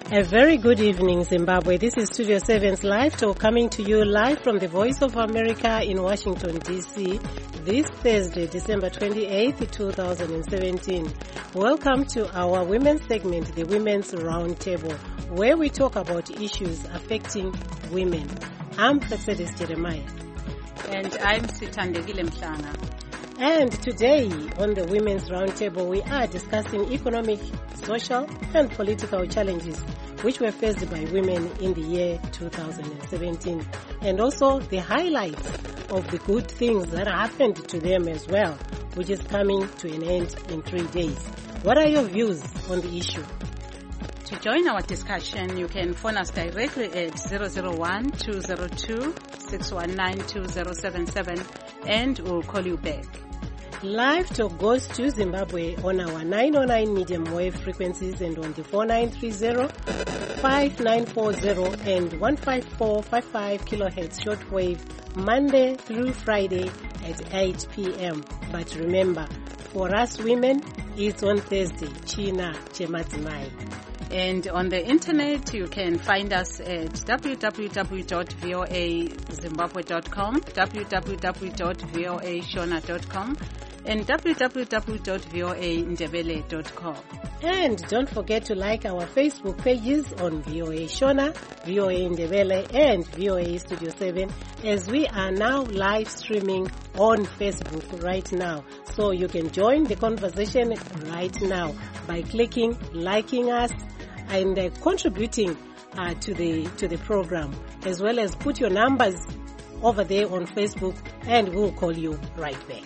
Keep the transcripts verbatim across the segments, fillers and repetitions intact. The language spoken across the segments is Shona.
A very good evening, Zimbabwe. This is Studio seven's Live Talk coming to you live from the Voice of America in Washington, D C this Thursday, December twenty-eighth, two thousand seventeen. Welcome to our women's segment, the Women's Roundtable, where we talk about issues affecting women. I'm Mercedes Jeremiah. And I'm Sithandekile Mhlanga. And today on the Women's Roundtable, we are discussing economic, social, and political challenges which were faced by women in the year two thousand seventeen, and also the highlights of the good things that happened to them as well, which is coming to an end in three days. What are your views on the issue? To join our discussion, you can phone us directly at zero zero one, two zero two, six one nine, two zero seven seven and we'll call you back. Live Talk goes to Zimbabwe on our nine oh nine medium wave frequencies and on the four nine three zero, five nine four zero and one five four five five kilohertz shortwave Monday through Friday at eight p.m. But remember, for us women, it's on Thursday. China Chemadzimai. And on the internet, you can find us at w w w dot v o a zimbabwe dot com, w w w dot v o a shona dot com, and w w w dot v o a ndebele dot com. And don't forget to like our Facebook pages on V O A Shona, V O A Ndebele, and V O A Studio seven, as we are now live streaming on Facebook right now. So you can join the conversation right now by clicking, liking us, and uh, contributing uh, to the to the program, as well as put your numbers over there on Facebook, and we'll call you right back.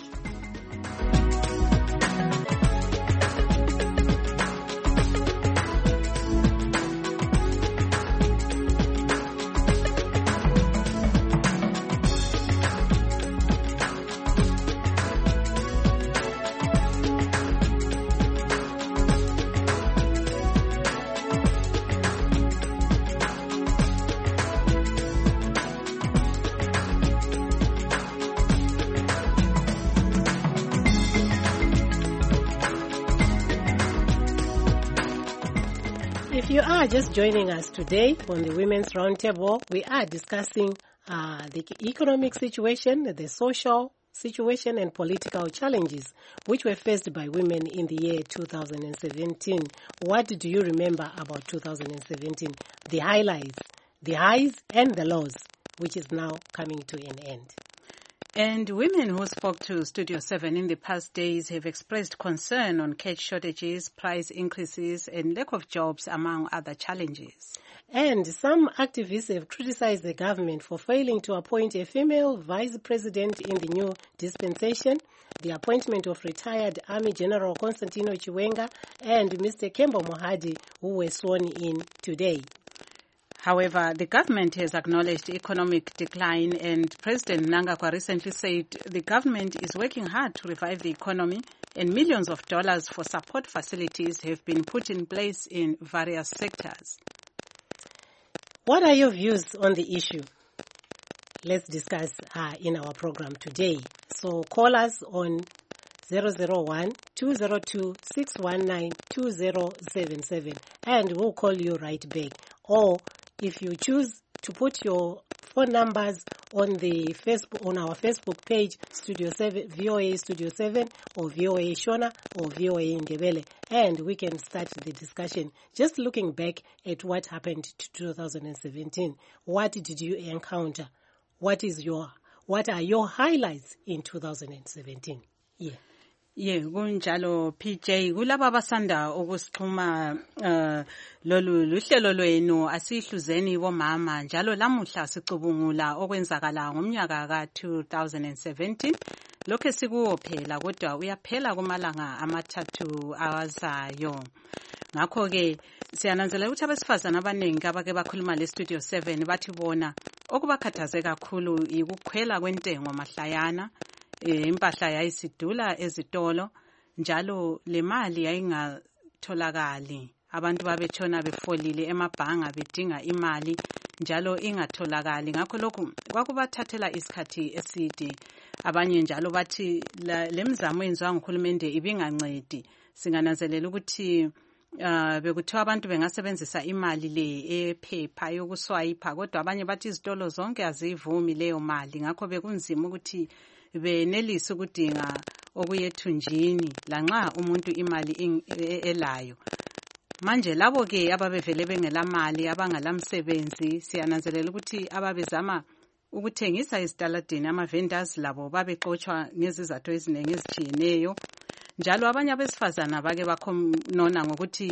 If you are just joining us today on the Women's Roundtable, we are discussing uh, the economic situation, the social situation, and political challenges which were faced by women in the year two thousand seventeen. What do you remember about two thousand seventeen? The highlights, the highs, and the lows, which is now coming to an end. And women who spoke to Studio seven in the past days have expressed concern on cash shortages, price increases, and lack of jobs, among other challenges. And some activists have criticized the government for failing to appoint a female vice president in the new dispensation, the appointment of retired Army General Constantino Chiwenga and Mister Kembo Mohadi, who were sworn in today. However, the government has acknowledged economic decline, and President Mnangagwa recently said the government is working hard to revive the economy, and millions of dollars for support facilities have been put in place in various sectors. What are your views on the issue? Let's discuss uh, in our program today. So call us on zero zero one, two zero two, six one nine, two zero seven seven and we'll call you right back. Or if you choose to put your phone numbers on the Facebook, on our Facebook page, Studio seven, V O A Studio seven, or V O A Shona, or V O A Ndebele, and we can start the discussion. Just looking back at what happened to two thousand seventeen, what did you encounter? What is your, what are your highlights in two thousand seventeen? Yeah. Yeah, kunjalo P J kulaba basanda ukusixhuma uh, lolu luhlelo lwenu asihluzeni bomama njalo lamuhla sicubungula okwenzakala ngomnyaka ka two thousand seventeen. Lokho sikuwo phela kodwa uyaphela kumalanga amathathu awazayo. Ngakho ke siyananzela ukuthi abesifazana abaningi abake bakhuluma le Studio seven bathi bona okubakhathaze kakhulu ikukhwela kwentengo mahlayana. Impahla yayisidula ezitolo njalo le mali yayingatholakali, abantu babetshona befolile emabhanga bedinga imali njalo ingatholakali. Ngakho lokhu kwakubathathela isikhathi eside. Abanye njalo bathi lemizamo yenziwa nguhulumende ibingancedi. Singananzelela ukuthi Uh bekuthiwa abantu bengasebenzisa imali le ephepha yokuswayipha kodwa abanye bathi izitolo zonke azivumi leyo mali ngakho bekunzima ukuthi benelise ukudinga okuyethunjini lanxa umuntu imali elayo. Manje labo ke ababevele bengelamali abangalamsebenzi siyananzelela ukuthi ababezama ukuthengisa esitaladini ama vendors labo babexoshwa ngezizathu eziningi ezitshiyeneyo. Njalo abanye abesifazana bake bakhonona ngokuthi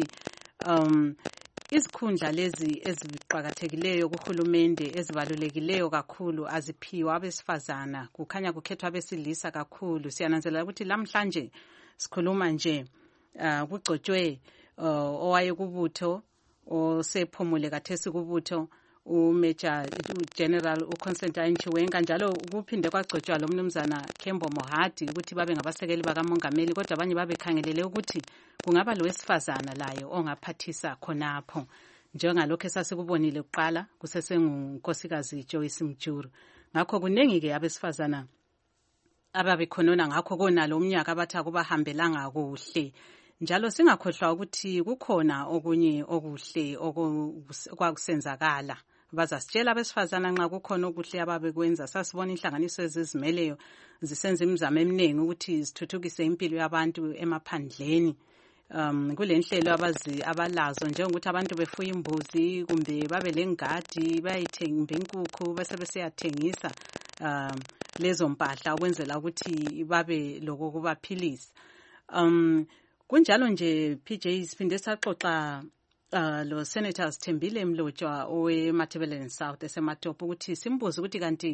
um izikhundla lezi eziqhakathekileyo kuhulumende ezibalulekileyo kakhulu aziphiwa abesifazana kukhanya kukhethwa abesilisa kakhulu. Siyananzelela ukuthi lamhlanje sikhuluma nje uh, kugcotshwe uh, owaye kubutho osephumule kathesi kubutho uMajor General uConstantine Chiwenga njalo kuphinde kwagcotshwa lo mnumzana Kembo Mohadi ukuthi babe ngabasekeli bakamongameli kodwa abanye babekhangelele ukuthi kungaba lo wesifazana laye ongaphathisa khonapho njengalokho esasikubonile kuqala kusesengunkosikazi Joyce Mjuru. Ngakho kunengi ke abesifazana ababekhonona ngakho konalo umnyaka abathi akubahambelanga kuhle. Njalo singakhohlwa ukuthi kukhona okunye okuhle okwakusenzakala. Bazasitshela abesifazana nxa kukhona okuhle ababekwenza. Sasibona inhlanganiso ezizimeleyo zisenza imizamo eminingi ukuthi zithuthukise impilo yabantu emaphandleni. Um kulenhlelo abazi abalazo njengokuthi abantu befuya imbuzi kumbe babe lengadi bayithenga inkukhu bese beseyathengisa um lezo mpahla ukwenzela ukuthi babe lokho kubaphilisa. Um kunjalo nje P J siphinde saxoxa uh, lo Senator Sithembile Mlotshwa owe Matabeleland South eseMatopo ukuthi simbuze ukuthi kanti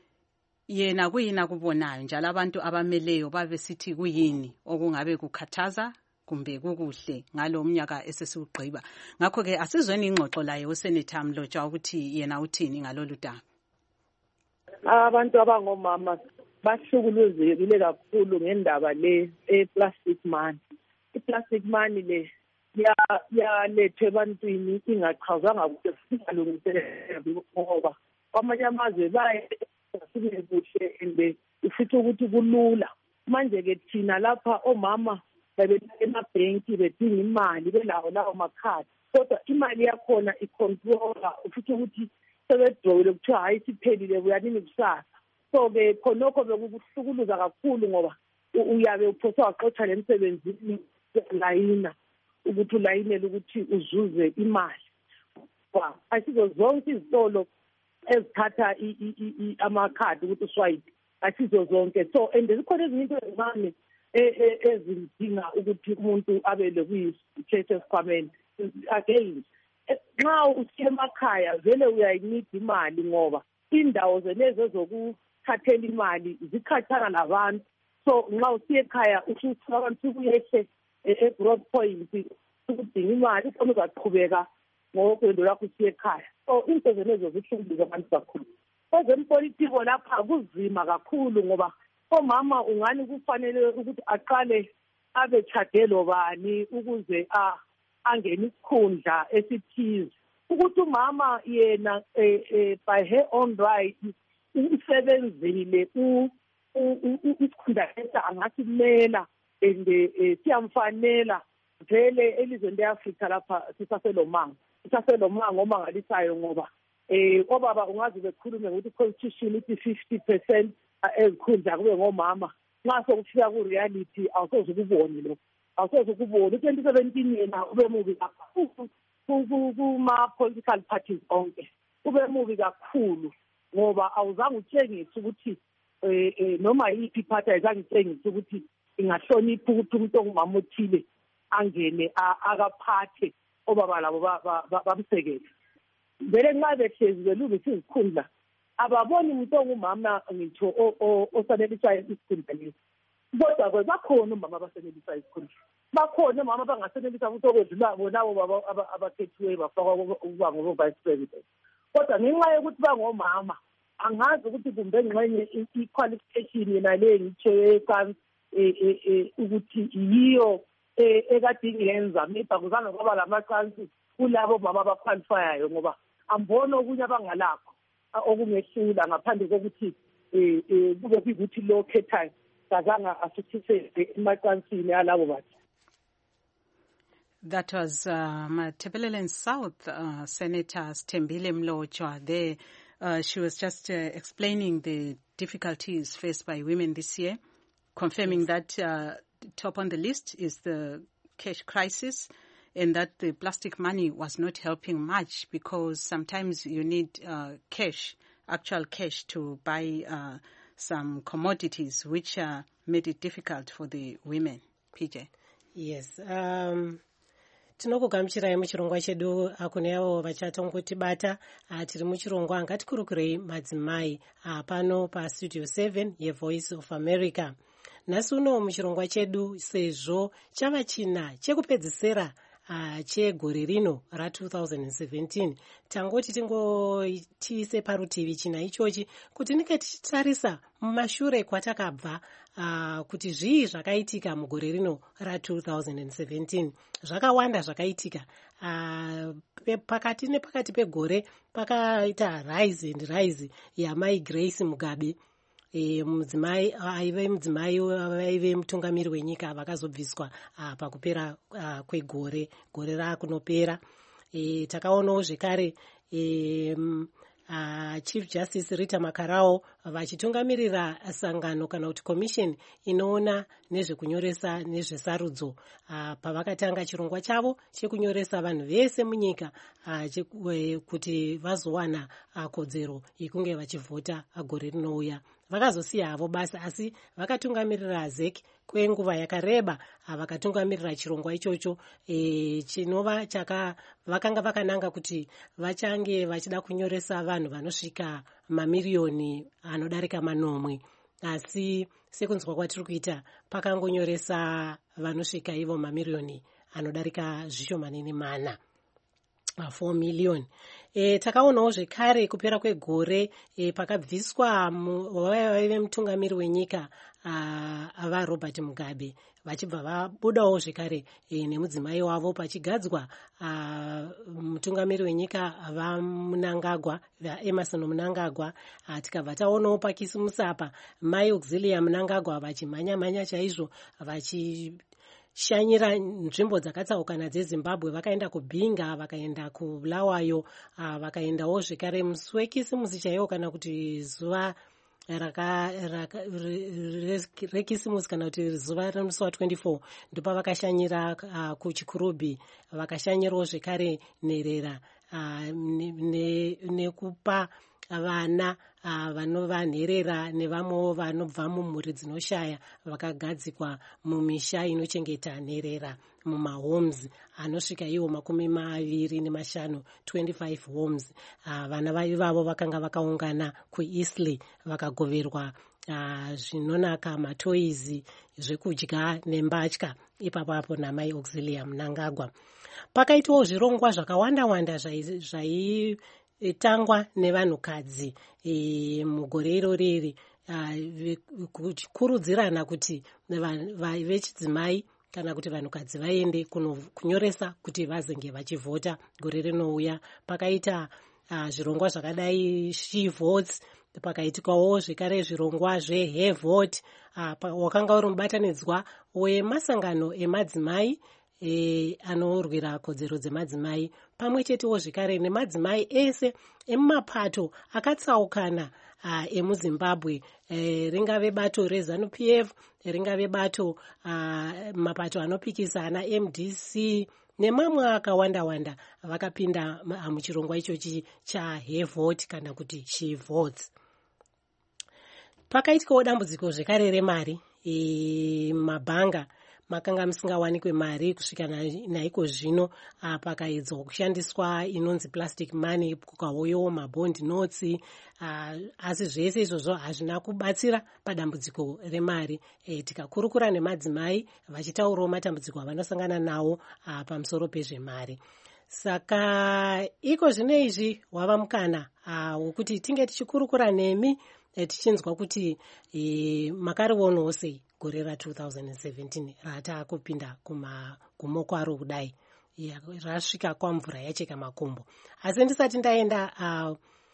yena kuyini akubonayo njalo abantu abameleyo babe sithi kuyini okungabe kukhathaza kumbe kukuhle ngalo umnyaka esesiugqiba. Ngakho ke asizweni ingxoxo laye uSenator Mlotshwa ukuthi yena uthini ngalolu daba. Abantu abangomama bahlukuluzekile kakhulu ngendaba le e-plastic money. I-plastic money le yalethwe ebantwini ingachazwanga ukuthi singalungiselela ngoba kwamanye amazwe bayasibe kuhle ende ifithi ukuthi kulula. Manje ke thina lapha omama bebemabhenki bedinga imali belawo lawo makhadi kodwa imali yakhona icontrola ufithi ukuthi sebedrowile kuthiwa hayi siphelile buyanini kusasa. So ke khonokho bekuhlukuluza kakhulu ngoba uyabe uphosa waqotha lemsebenzini layina ukuthi ulayinele ukuthi uzuze imali. Wa asizo zonke izitolo ezithatha amakhadi ukuthi uswipe asizo zonke. So and zikhona izinto ezincane ezidinga ukuthi umuntu abe lokuyicase esikhwameni. Again nxa usiya emakhaya vele uyayinida imali ngoba indawo zenezo zokuthathela imali zikhathana nabantu. So nxa usiya ekhaya usuthi abantu kuyehle e-Broad Point ukudinga imali khona uzaqhubeka ngokwendo lakho usiya ekhaya. So into zenezo zihlunguza abantu kakhulu. Kwezempolitiko lapha kuzima kakhulu ngoba omama ungani kufanele ukuthi aqale abe chadelo bani ukuze a angena isikhundla esithize ukuthi umama yena by her own right usebenzile isikhundla lesa angasimela ende siyamfanela vele elizweni leAfrika lapha sisaselomanga sisaselomanga omangalisayo ngoba eh obaba ungazi bekhulume ukuthi constitution ithi fifty percent ezikhundla kube ngomama nxa sokufika ku reality awusoze ukubone lo awusoze ukubone twenty seventeen yena ube mubi kakhulu kuma political parties onke ube mubi kakhulu ngoba awuzange utshengise ukuthi eh noma yipi party ayizange utshengise ukuthi ingahlonipha ukuthi umuntu ongumama uthile angene akaphathe obaba labo bamsekele vele nxa behlezi belungisa izikhundla ababoni umuntu ongumama ngitho osanelisa isikhundla lesi kodwa ke bakhona umama abasenelisa isikhundla bakhona umama abangasenelisa ukuthi okwedlula bona labo abakhethiwe bafakwa ukuba ngoba vice president kodwa ngenxa yokuthi bangomama angazi ukuthi kumbe ngxenye i-qualification yena le ngitsho ekansi ukuthi yiyo ekade ingenza miba kuzange kwaba lamachance kulabo mama abaqualifyayo ngoba ambona okunye abangalakho okungehlula ngaphandle kokuthi eh kube ukuthi lo khethayo kazanga asithise emacansini alabo bathi. That was uh, Matabeleland South uh, Senator Stembile Mlojwa. There, uh, she was just uh, explaining the difficulties faced by women this year, confirming yes. that uh, top on the list is the cash crisis, and that the plastic money was not helping much because sometimes you need uh, cash, actual cash, to buy uh, some commodities, which uh, made it difficult for the women. P J. Yes. Um, tinokugamuchirai muchirongwa chedu kune avo vachatongotibata tiri muchirongwa ngatikurukurei madzimai pano pastudio seven yevoice of America. Nhasi uno muchirongwa chedu sezvo chava china chekupedzisira Uh, chegore rino ra two thousand seventeen tangoti tingotiise parutivi china ichochi kuti tinenge tichitarisa mumashure kwatakabva uh, kuti zvii zvakaitika mugore rino ra two thousand seventeen. Zvakawanda zvakaitika uh, pakati nepakati pegore pakaita rise and rise yamai Grace Mugabe. E, mudzimai aive mudzimai vaive mutungamiri wenyika vakazobviswa pakupera a, kwegore gore rakunopera. E, takaonawo zvekare e, a, Chief Justice Rita Makarao vachitungamirira sangano kana kuti commission inoona nezvekunyoresa nezvesarudzo pavakatanga chirongwa chavo chekunyoresa vanhu vese munyika kuti vazowana kodzero yekunge vachivhota gore rinouya. Vakazosiya havo basa asi vakatungamirira Z E C kwenguva yakareba vakatungamirira chirongwa ichocho e, chinova chaka vakanga vakananga kuti vachange vachida kunyoresa vanhu vanosvika mamiriyoni anodarika manomwe, asi sekunzwa kwatiri kuita pakangonyoresa vanosvika ivo mamiriyoni anodarika zvishomanene mana, four million. E, takaonawo zvekare kupera kwegore e, pakabviswa vaive mutungamiri wenyika ava Robert Mugabe vachibva vabudawo zvekare e, nemudzimai wavo pachigadzwa mutungamiri wenyika ava Mnangagwa vaEmerson Mnangagwa. Tikabva taonawo pakisimusi apa mai Auxilia Mnangagwa vachimhanya-mhanya chaizvo vachi shanyira nzvimbo dzakatsaukana dzeZimbabwe, vakaenda kubhinga, vakaenda kuBulawayo, vakaendawo zvekare musi wekisimusi chaiwo kana kuti zuva rekisimusi kana kuti zuva remusi wa twenty-four ndopa vakashanyira kuchikurubhi, vakashanyirawo zvekare nherera nekupa vana vanovanherera nevamwewo vanobva mumhuri dzinoshaya vakagadzikwa mumisha inochengeta nherera mumahomes anosvika iwo makumi maviri nemashanu twenty-five homes. Vana ivavo vakanga vakaungana kuEastleigh vakagoverwa zvinonaka matoizi zvekudya nembatya ipapapo namai Auxilia Mnangagwa. Pakaitwawo zvirongwa zvakawanda-wanda zvai tangwa nevanhukadzi e, mugore iroriri kukurudzirana kuti vechidzimai kana kuti vanhukadzi vaende kunyoresa kuti vazenge vachivhota gore rinouya. Pakaita uh, zvirongwa zvakadai She Votes, pakaitikawo zvekare zvirongwa zveHair Vote uh, wakanga uri mubatanidzwa wemasangano emadzimai E, anorwira kodzero dzemadzimai pamwe chetewo zvekare nemadzimai ese emumapato akatsaukana emuZimbabwe, e, ringave bato reZANU P F, ringave bato mapato anopikisa M D C nemamwe akawanda-wanda vakapinda muchirongwa ichochi chaHair Vote kana kuti She Votes. Pakaitikawo dambudziko zvekare remari e, mabhanga makanga musingawanikwe mari kusvika naiko zvino pakaedzwa kushandiswa inonzi plastic money, kukauyawo mabond notes, asi zvese izvozvo hazvina kubatsira padambudziko remari. E, tikakurukura nemadzimai vachitaurawo matambudziko avanosangana nawo pamusoro pezvemari. Saka iko zvino izvi wava mukana wekuti tinge tichikurukura nemi e, tichinzwa kuti e, makarionawo sei gore ra two thousand seventeen ratakupinda kumagumo kwaro kudai rasvika kwamvura yacheka makumbo. Asi ndisati ndaenda uh,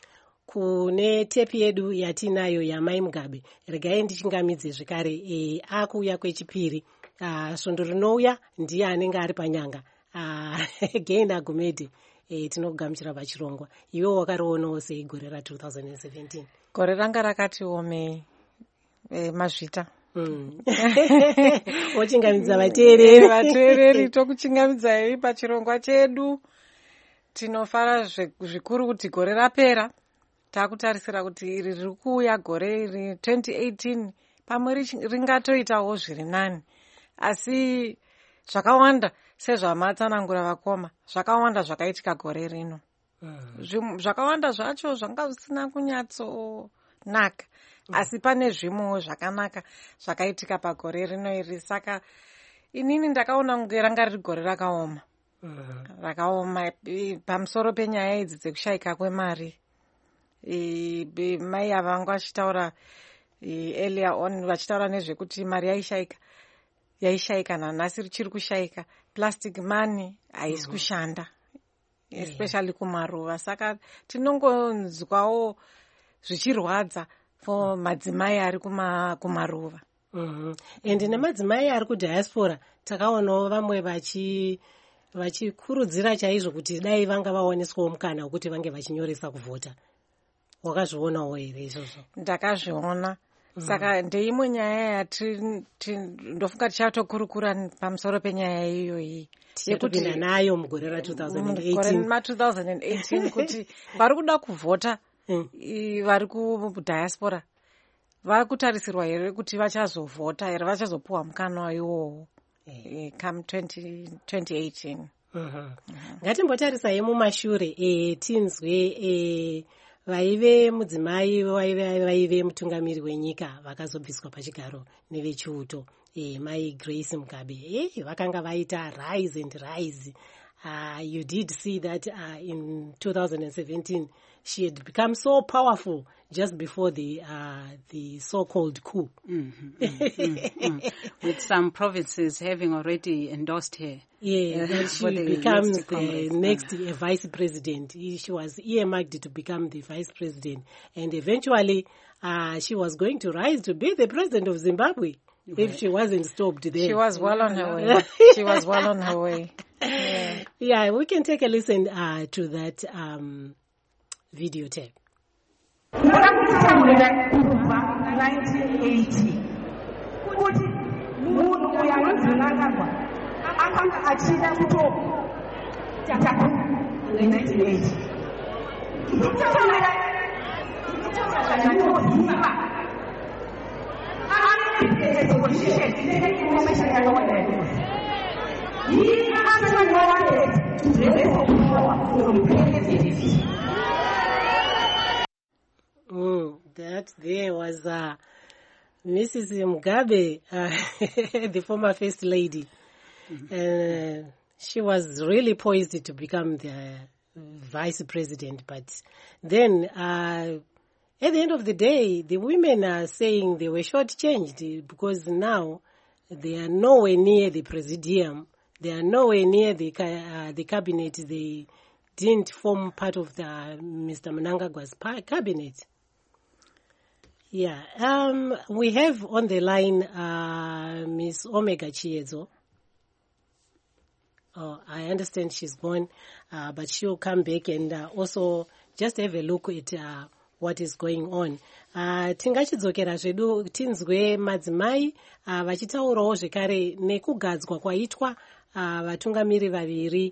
kune tepi yedu yatinayo yamai Mugabe, regai ndichingamidze zvekare e, akuuya kwechipiri uh, svondo rinouya ndiye anenge ari panyanga uh, again Agumede, eh, tinokugamuchira pachirongwa. Iwe wakarionawo sei gore ra twenty seventeen? Gore ranga rakati omei eh, mazvita. Mm. Ochingamidza vateereri vateereri tokuchingamidzai pachirongwa chedu. Tinofara zvikuru kuti gore rapera. Takutarisira kuti iri riri kuuya gore iri twenty eighteen pamwe ringatoitawo zviri nani. Asi zvakawanda sezvamatsanangura vakoma, zvakawanda zvakaitika gore rino. Mm. Zvakawanda zvacho zvanga zvisina kunyatsonaka. Mm. Asi pane zvimwewo zvakanaka zvakaitika pagore rino iri. Saka inini ndakaona kunge ranga riri gore rakaoma. Mm. Rakaoma pamusoro penyaya idzi dzekushayika kwemari. E, mai avanga vachitaura e, earlier on vachitaura nezvekuti mari yaishayika yaishayika nanhasi richiri kushayika. Plastic money haisi kushanda, mm-hmm. especially kumaruva. Saka tinongonzwawo zvichirwadza for madzimai ari kuma, kumaruva. Mm-hmm. And nemadzimai ari kudiaspora takaonawo vamwe vachi vachikurudzira chaizvo kuti dai vanga vawaniswawo mukana wekuti vange vachinyoresa kuvhota. Wakazvionawo here izvozvo? Ndakazviona. Mm. Saka ndeimwe nyaya yati ndofunga tichatokurukura pamusoro penyaya iyoyi yekuti nayo mugore ra twenty eighteen kuti vari kuda kuvhota vari kudiaspora vari kutarisirwa here kuti vachazovhota here, vachazopuwa mukana iwowo come twenty eighteen. Ngatimbotarisai mumashure e tinzwe e vaive mudzimai vaive mutungamiri wenyika vakazobviswa pachigaro nevechiuto, e, mai Grace Mugabe. E, vakanga vaita rise and rise. Uh, you did see that uh, in twenty seventeen she had become so powerful just before the uh, the so-called coup. Mm-hmm, mm-hmm, mm-hmm. With some provinces having already endorsed her. Yeah, uh, she becomes next the next uh, vice president. She was earmarked to become the vice president. And eventually uh, she was going to rise to be the president of Zimbabwe. Right. If she wasn't stopped there. She was well on her way. She was well on her way. Yeah, yeah, we can take a listen uh, to that um, video tape. nineteen eighty. Kuti munhu uyu anonzvinangagwa akanga achida kutoku chataku nineteen eighty. Ndikutaura ndikutaura ndinoziva ane position inenge information yakawanda yainozi he actually wanted to raise power from president. Mm, that there was uh, Missus Mugabe, uh, the former first lady. Mm-hmm. And uh, she was really poised to become the vice president. But then, uh, at the end of the day, the women are saying they were shortchanged because now they are nowhere near the presidium. They are nowhere near the uh, the cabinet. They didn't form part of the Mister Mnangagwa's cabinet. Yeah, um, we have on the line uh, Miss Omega Chiezo. Oh, I understand she's gone, uh, but she'll come back and uh, also just have a look at uh, what is going on. Uh, tingachidzokera zvedu tinzwe madzimai uh, vachitaurawo zvekare nekugadzwa kwaitwa uh, vatungamiri vaviri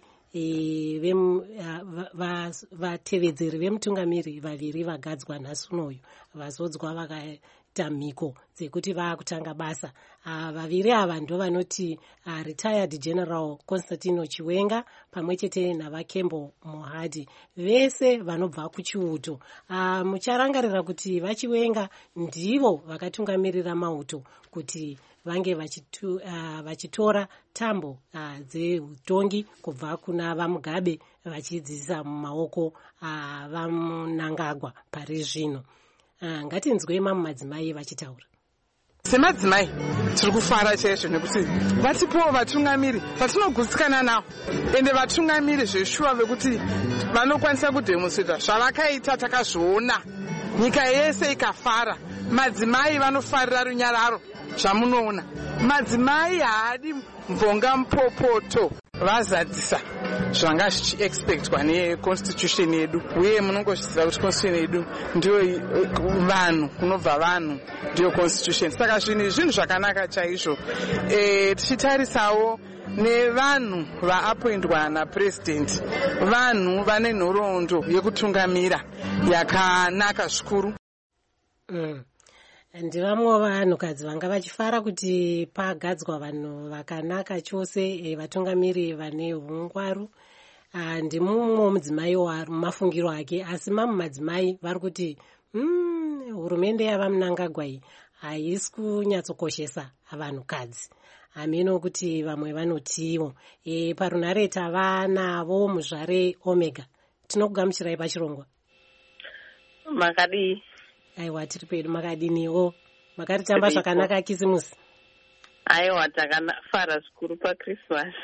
vatevedzeri vemutungamiri vaviri vagadzwa nhasi unoyu vazodzwa vakaita mhiko dzekuti vaakutanga basa. Vaviri ava ndo vanoti retired general Constantino Chiwenga pamwe chete navaKembo Mohadi, vese vanobva kuchiuto. Mucharangarira kuti vaChiwenga ndivo vakatungamirira mauto kuti vange vachitu, uh, vachitora tambo uh, dzeutongi kubva kuna vaMugabe vachidzisa mumaoko uh, vaMnangagwa pari zvino. Uh, ngatinzwe mamwe madzimai vachitaura. Semadzimai tiri kufara chaizvo nekuti vatipowo vatungamiri vatinogutsikana navo ende vatungamiri zveshuwa vekuti vanokwanisa kudhemonstrata zvavakaita. Takazviona nyika yese ikafara. Madzimai vanofarira runyararo. Zvamunoona madzimai haadi mvonga mupopoto. vazadzisa zvanga zvichiexpectwa neconstitution yedu, uye munongozviziva kuti constitution yedu ndiyo vanhu, kunobva vanhu ndiyo constitution. Saka zvinhu zvinhu zvakanaka chaizvo. E, tichitarisawo nevanhu vaapoindwa napurezidendi, vanhu vane nhoroondo yekutungamira yakanaka zvikuru. Mm. Ndivamwe vanhukadzi vanga vachifara kuti pagadzwa vanhu vakanaka chose, e, vatungamiri vane ungwaru. Ndimumwe mudzimai mumafungiro ake, asi mamwe madzimai vari kuti mm, hurumende yavaMnangagwa iyi haisi kunyatsokoshesa vanhukadzi. Ameno kuti vamwe vanotiwo. E, parunhare tava navo muzvare Omega. Tinokugamuchirai pachirongwa. Makadii? Aiwa, tiri pedu. Makadiniwo? Makaritamba zvakanaka Kisimusi? Aiwa, takafara zvikuru paChristmas.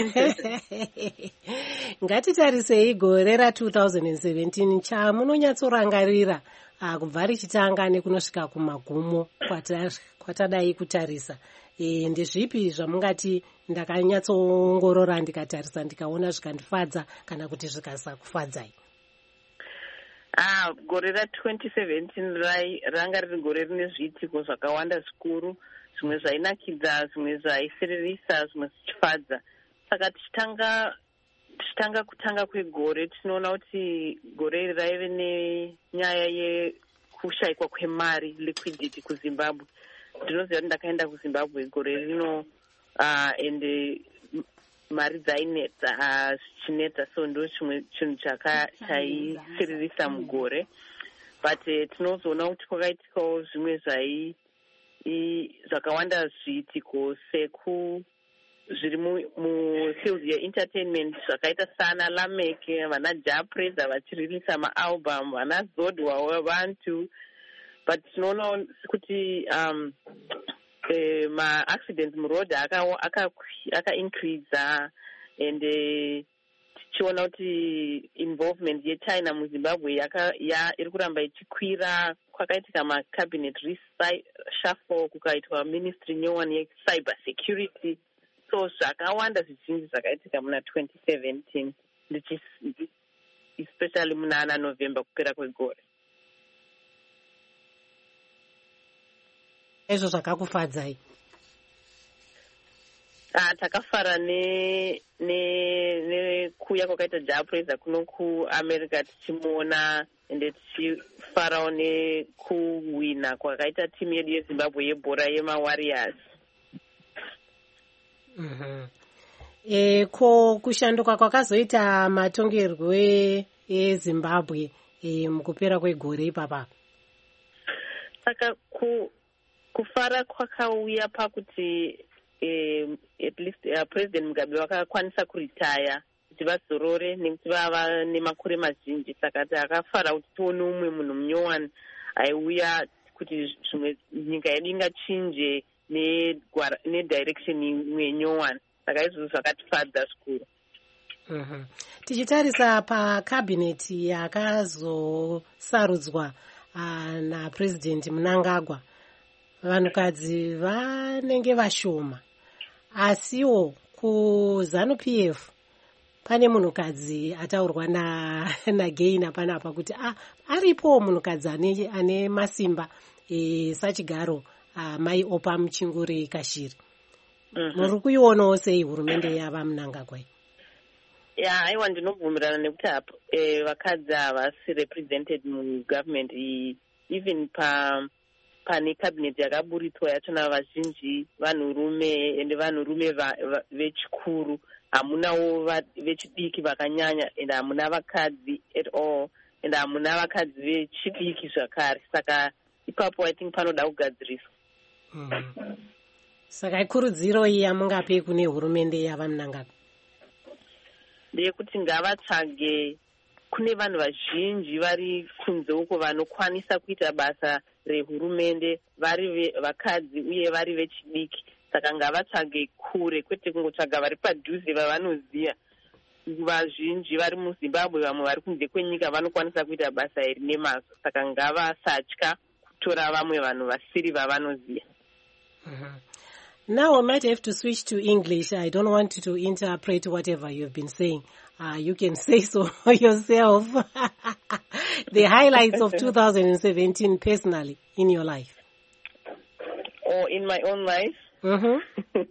Ngatitarisei gore ra-twenty seventeen chamunonyatsorangarira kubva richitanga nekunosvika kumagumo kwatadai kutarisa. E, ndezvipi zvamungati ndakanyatsoongorora ndikatarisa ndikaona zvikandifadza kana kuti zvikasakufadzai? Ah, gore ra-twenty seventeen ranga riri gore rine zviitiko zvakawanda zvikuru, zvimwe zvainakidza, zvimwe zvaisererisa, zvimwe zvichifadza. Saka tichitanga tichitanga kutanga kwegore tinoona kuti gore iri raive nenyaya yekushayikwa kwemari, liquidity kuZimbabwe. Ndinoziva kuti ndakaenda kuZimbabwe gore rino, uh, ende mari dzainetsa zvichinetsa, so ndo chimwe chinhu chaisererisa mugore. But tinozoona kuti kwakaitikawo zvimwe zvai zvakawanda zviitiko seku zviri mufield yeentertainment zvakaita sana Lamek, vana Japreza vachiririsa maalbum, vana Zodwa wavantu. But tinoona kuti um, eh, ma-accidents muroad aka-increase and tichiona kuti involvement yechina muZimbabwe iri kuramba ichikwira. Kwakaitika ma-cabinet reshuffle, kukaitwa ministry nyowani yecyber security. So zvakawanda zvizhinji zvakaitika muna twenty seventeen, especially muna November kupera kwegore. Izvo zvakakufadzai? Ah, takafara ne ne nekuuya kwakaita Japreza kuno kuAmerica tichimuona, ende tichifarawo nekuwina kwakaita timu yedu yeZimbabwe yebhora yemaWarriors. Mhm. E, ko kushanduka kwakazoita matongerwo eZimbabwe e, mukupera kwegore ipapa. Saka ku kufara kwakauya pakuti eh, at least uh, President Mugabe vakakwanisa kuritaya kuti vazorore nekuti vava nemakore mazhinji. Saka akafara kuti tione umwe munhu munyowani aiuya kuti zvimwe nyika yedu ingachinje nedirection imwe nyowani. Saka izvozvo zvakatifadza zvikuru. Mm-hmm. Tichitarisa pakabineti yakazosarudzwa uh, naPresident Mnangagwa, vanhukadzi vanenge vashoma, asiwo kuZANU-P F pane munhukadzi ataurwa na naGaina panapa kuti ah, aripo munhukadzi ane, ane masimba e, sachigaro ah, mai Opa Muchinguri Kashiri. Mm-hmm. Muri kuionawo sei hurumende yavaMnangagwa? Ya, aiwa, ndinobvumirana nekuti apo eh, vakadzi havasi represented mugovernment, even pa pane cabinet yakaburitswa yachona vazhinji vanhurume, ende vanhurume vechikuru, hamunawo vechidiki vakanyanya, ende hamuna vakadzi at all, ende hamuna vakadzi vechidiki zvakare. Saka ipapo I think panoda kugadziriswa. Mm. Saka ikurudziro iyi yamungape kune hurumende yavaMnangagwa ndeyekuti ngavatsvage, kune vanhu vazhinji vari kunze uko vanokwanisa kuita basa rehurumende, vari vakadzi uye vari vechidiki. Saka ngavatsvage kure, kwete kungotsvaga vari padhuze vavanoziva. Vazhinji vari muZimbabwe, vamwe vari kunze kwenyika vanokwanisa kuita basa iri nemazvo. Saka ngavasatya kutora vamwe vanhu vasiri vavanoziva. Mm-hmm. Now I might have to switch to English. I don't want to interpret whatever you've been saying. Uh, you can say so yourself. The highlights of two thousand seventeen personally in your life. Or in my own life? Mm-hmm.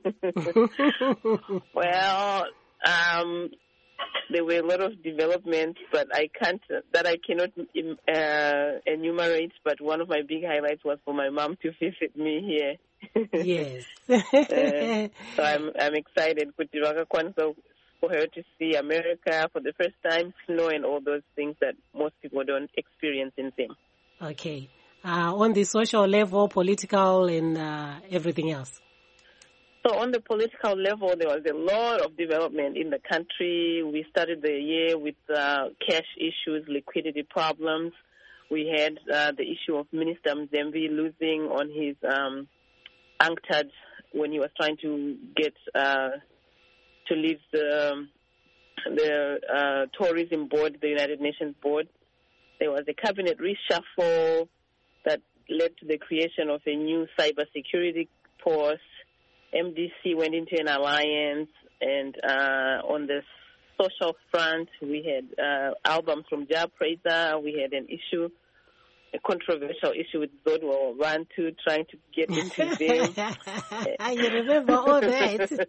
Well, um, there were a lot of developments, but I can't, that I cannot uh, enumerate, but one of my big highlights was for my mom to visit me here. Yes. uh, so I'm I'm excited for her to see America for the first time, snow and all those things that most people don't experience in Zim. Okay. Uh, on the social level, political and uh, everything else. So on the political level, there was a lot of development in the country. We started the year with uh, cash issues, liquidity problems. We had uh, the issue of Minister Mzembe losing on his um, UNCTAD when he was trying to get uh, to leave the, the uh, tourism board, the United Nations board. There was a cabinet reshuffle that led to the creation of a new cybersecurity force. M D C went into an alliance, and uh, on the social front, we had uh, albums from Jah Prayzah. We had an issue, a controversial issue with Zodwa Bantu trying to get into Zim. You remember all that.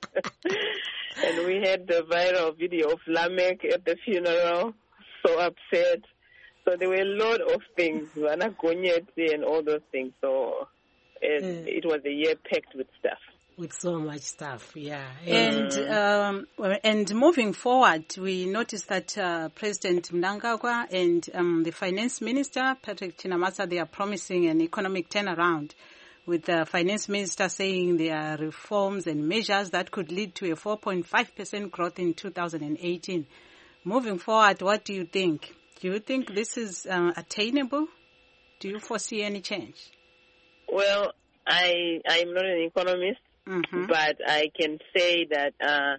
And we had the viral video of Lamek at the funeral, so upset. So there were a lot of things, Vana Gonyeti and all those things. So it, mm. it was a year packed with stuff. With so much stuff, yeah. And um, and moving forward, we noticed that uh, President Mnangagwa and um, the Finance Minister, Patrick Chinamasa, they are promising an economic turnaround, with the Finance Minister saying there are reforms and measures that could lead to a four point five percent growth in two thousand eighteen. Moving forward, what do you think? Do you think this is uh, attainable? Do you foresee any change? Well, I I'm not an economist. Mm-hmm. But I can say that uh,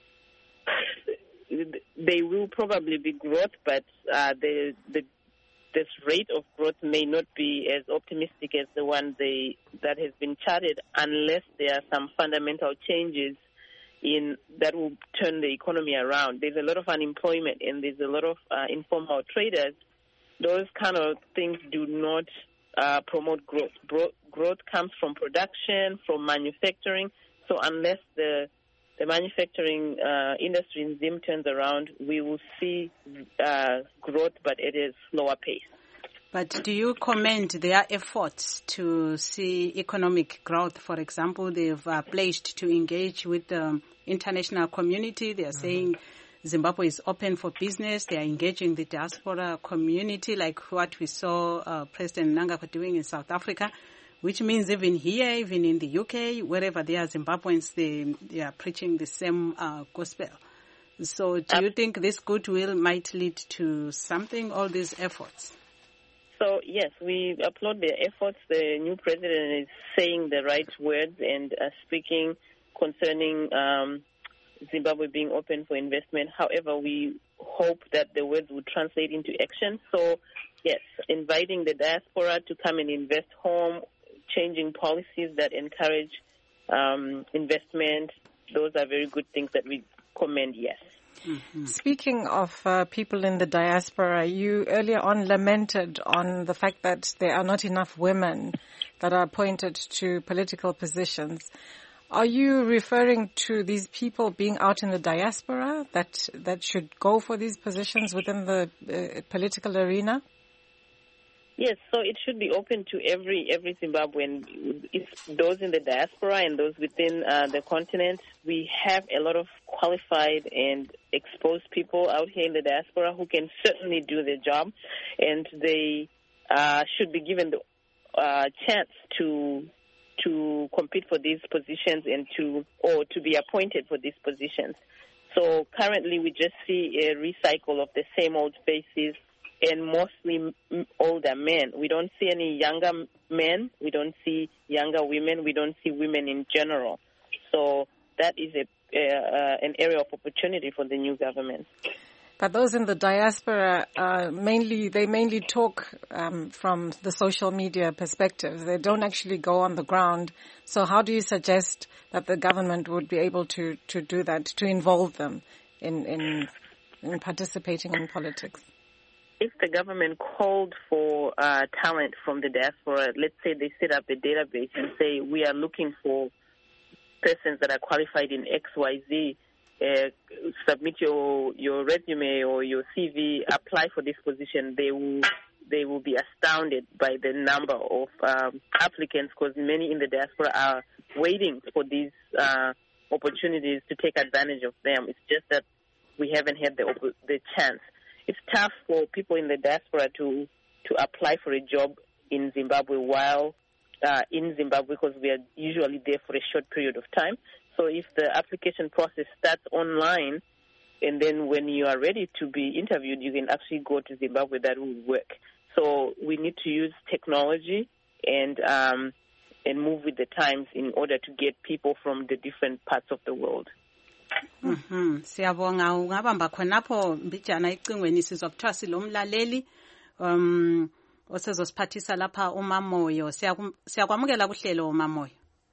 there will probably be growth, but uh, the, the this rate of growth may not be as optimistic as the one they, that has been charted, unless there are some fundamental changes in that will turn the economy around. There's a lot of unemployment, and there's a lot of uh, informal traders. Those kind of things do not Uh, promote growth. Bro- growth comes from production, from manufacturing. So unless the the manufacturing uh, industry in Zim turns around, we will see uh, growth, but at a slower pace. But do you commend their efforts to see economic growth? For example, they've uh, pledged to engage with the international community. They are mm-hmm. saying Zimbabwe is open for business. They are engaging the diaspora community, like what we saw uh, President Mnangagwa doing in South Africa, which means even here, even in the U K, wherever there are Zimbabweans, they, they are preaching the same uh, gospel. So do you think this goodwill might lead to something, all these efforts? So, yes, we applaud their efforts. The new president is saying the right words and uh, speaking concerning um, Zimbabwe being open for investment. However, we hope that the words will translate into action. So, yes, inviting the diaspora to come and invest home, changing policies that encourage um, investment, those are very good things that we commend, yes. Mm-hmm. Speaking of uh, people in the diaspora, you earlier on lamented on the fact that there are not enough women that are appointed to political positions. Are you referring to these people being out in the diaspora that that should go for these positions within the uh, political arena? Yes, so it should be open to every every Zimbabwean. It's those in the diaspora and those within uh, the continent. We have a lot of qualified and exposed people out here in the diaspora who can certainly do the job, and they uh, should be given the uh, chance to to compete for these positions and to or to be appointed for these positions. So currently we just see a recycle of the same old faces and mostly older men. We don't see any younger men. We don't see younger women. We don't see women in general. So that is a, uh, an area of opportunity for the new government. But those in the diaspora, uh, mainly, they mainly talk um, from the social media perspective. They don't actually go on the ground. So how do you suggest that the government would be able to, to do that, to involve them in, in, in participating in politics? If the government called for uh, talent from the diaspora, let's say they set up a database and say, we are looking for persons that are qualified in X Y Z, uh, submit your, your resume or your C V, apply for this position, they will they will be astounded by the number of um, applicants, because many in the diaspora are waiting for these uh, opportunities to take advantage of them. It's just that we haven't had the the chance. It's tough for people in the diaspora to to apply for a job in Zimbabwe while uh, in Zimbabwe, because we are usually there for a short period of time. So if the application process starts online, and then when you are ready to be interviewed, you can actually go to Zimbabwe, that will work. So we need to use technology and um, and move with the times in order to get people from the different parts of the world. Mhm. Siyabonga ungabamba khonapho mbijana icingweni sizwa kuthiwa silomlaleli um osezosiphathisa lapha uMamoyo. Siyakwamukela kuhlelo uMamoyo.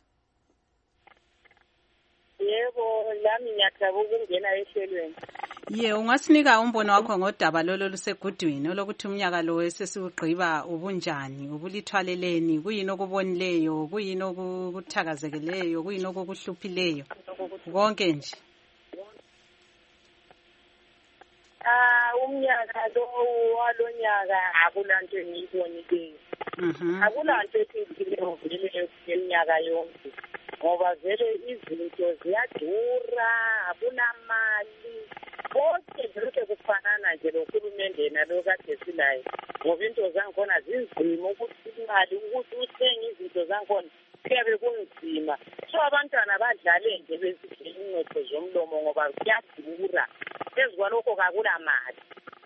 Yebo, lami ngiyathokoza ukungena ehlelweni. Ye, ungasinika umbono wakho ngodaba lolo lusegudwini olokuthi umnyaka lo esesiwugqiba ubunjani, ubulithwaleleni, kuyini okubonileyo, kuyini okuthakazekeleyo, kuyini okukuhluphileyo, konke nje. Ah, umnyaka lo walonyaka akulanto engiyibonileyo. Mhm. Akulanto ethileyo vele eminyaka yonke. Ngoba vele izinto ziyadura, akunamali. Konke vele kufanana nje lohulumende nalo kade silayo. Ngoba into zankhona zinzima ukuthi imali ukuthi uthenge izinto zankhona kuyabe kunzima. So abantwana badlale nje bezidlela inotho zomlomo ngoba kuyadura. Ezwalokho kakulamali.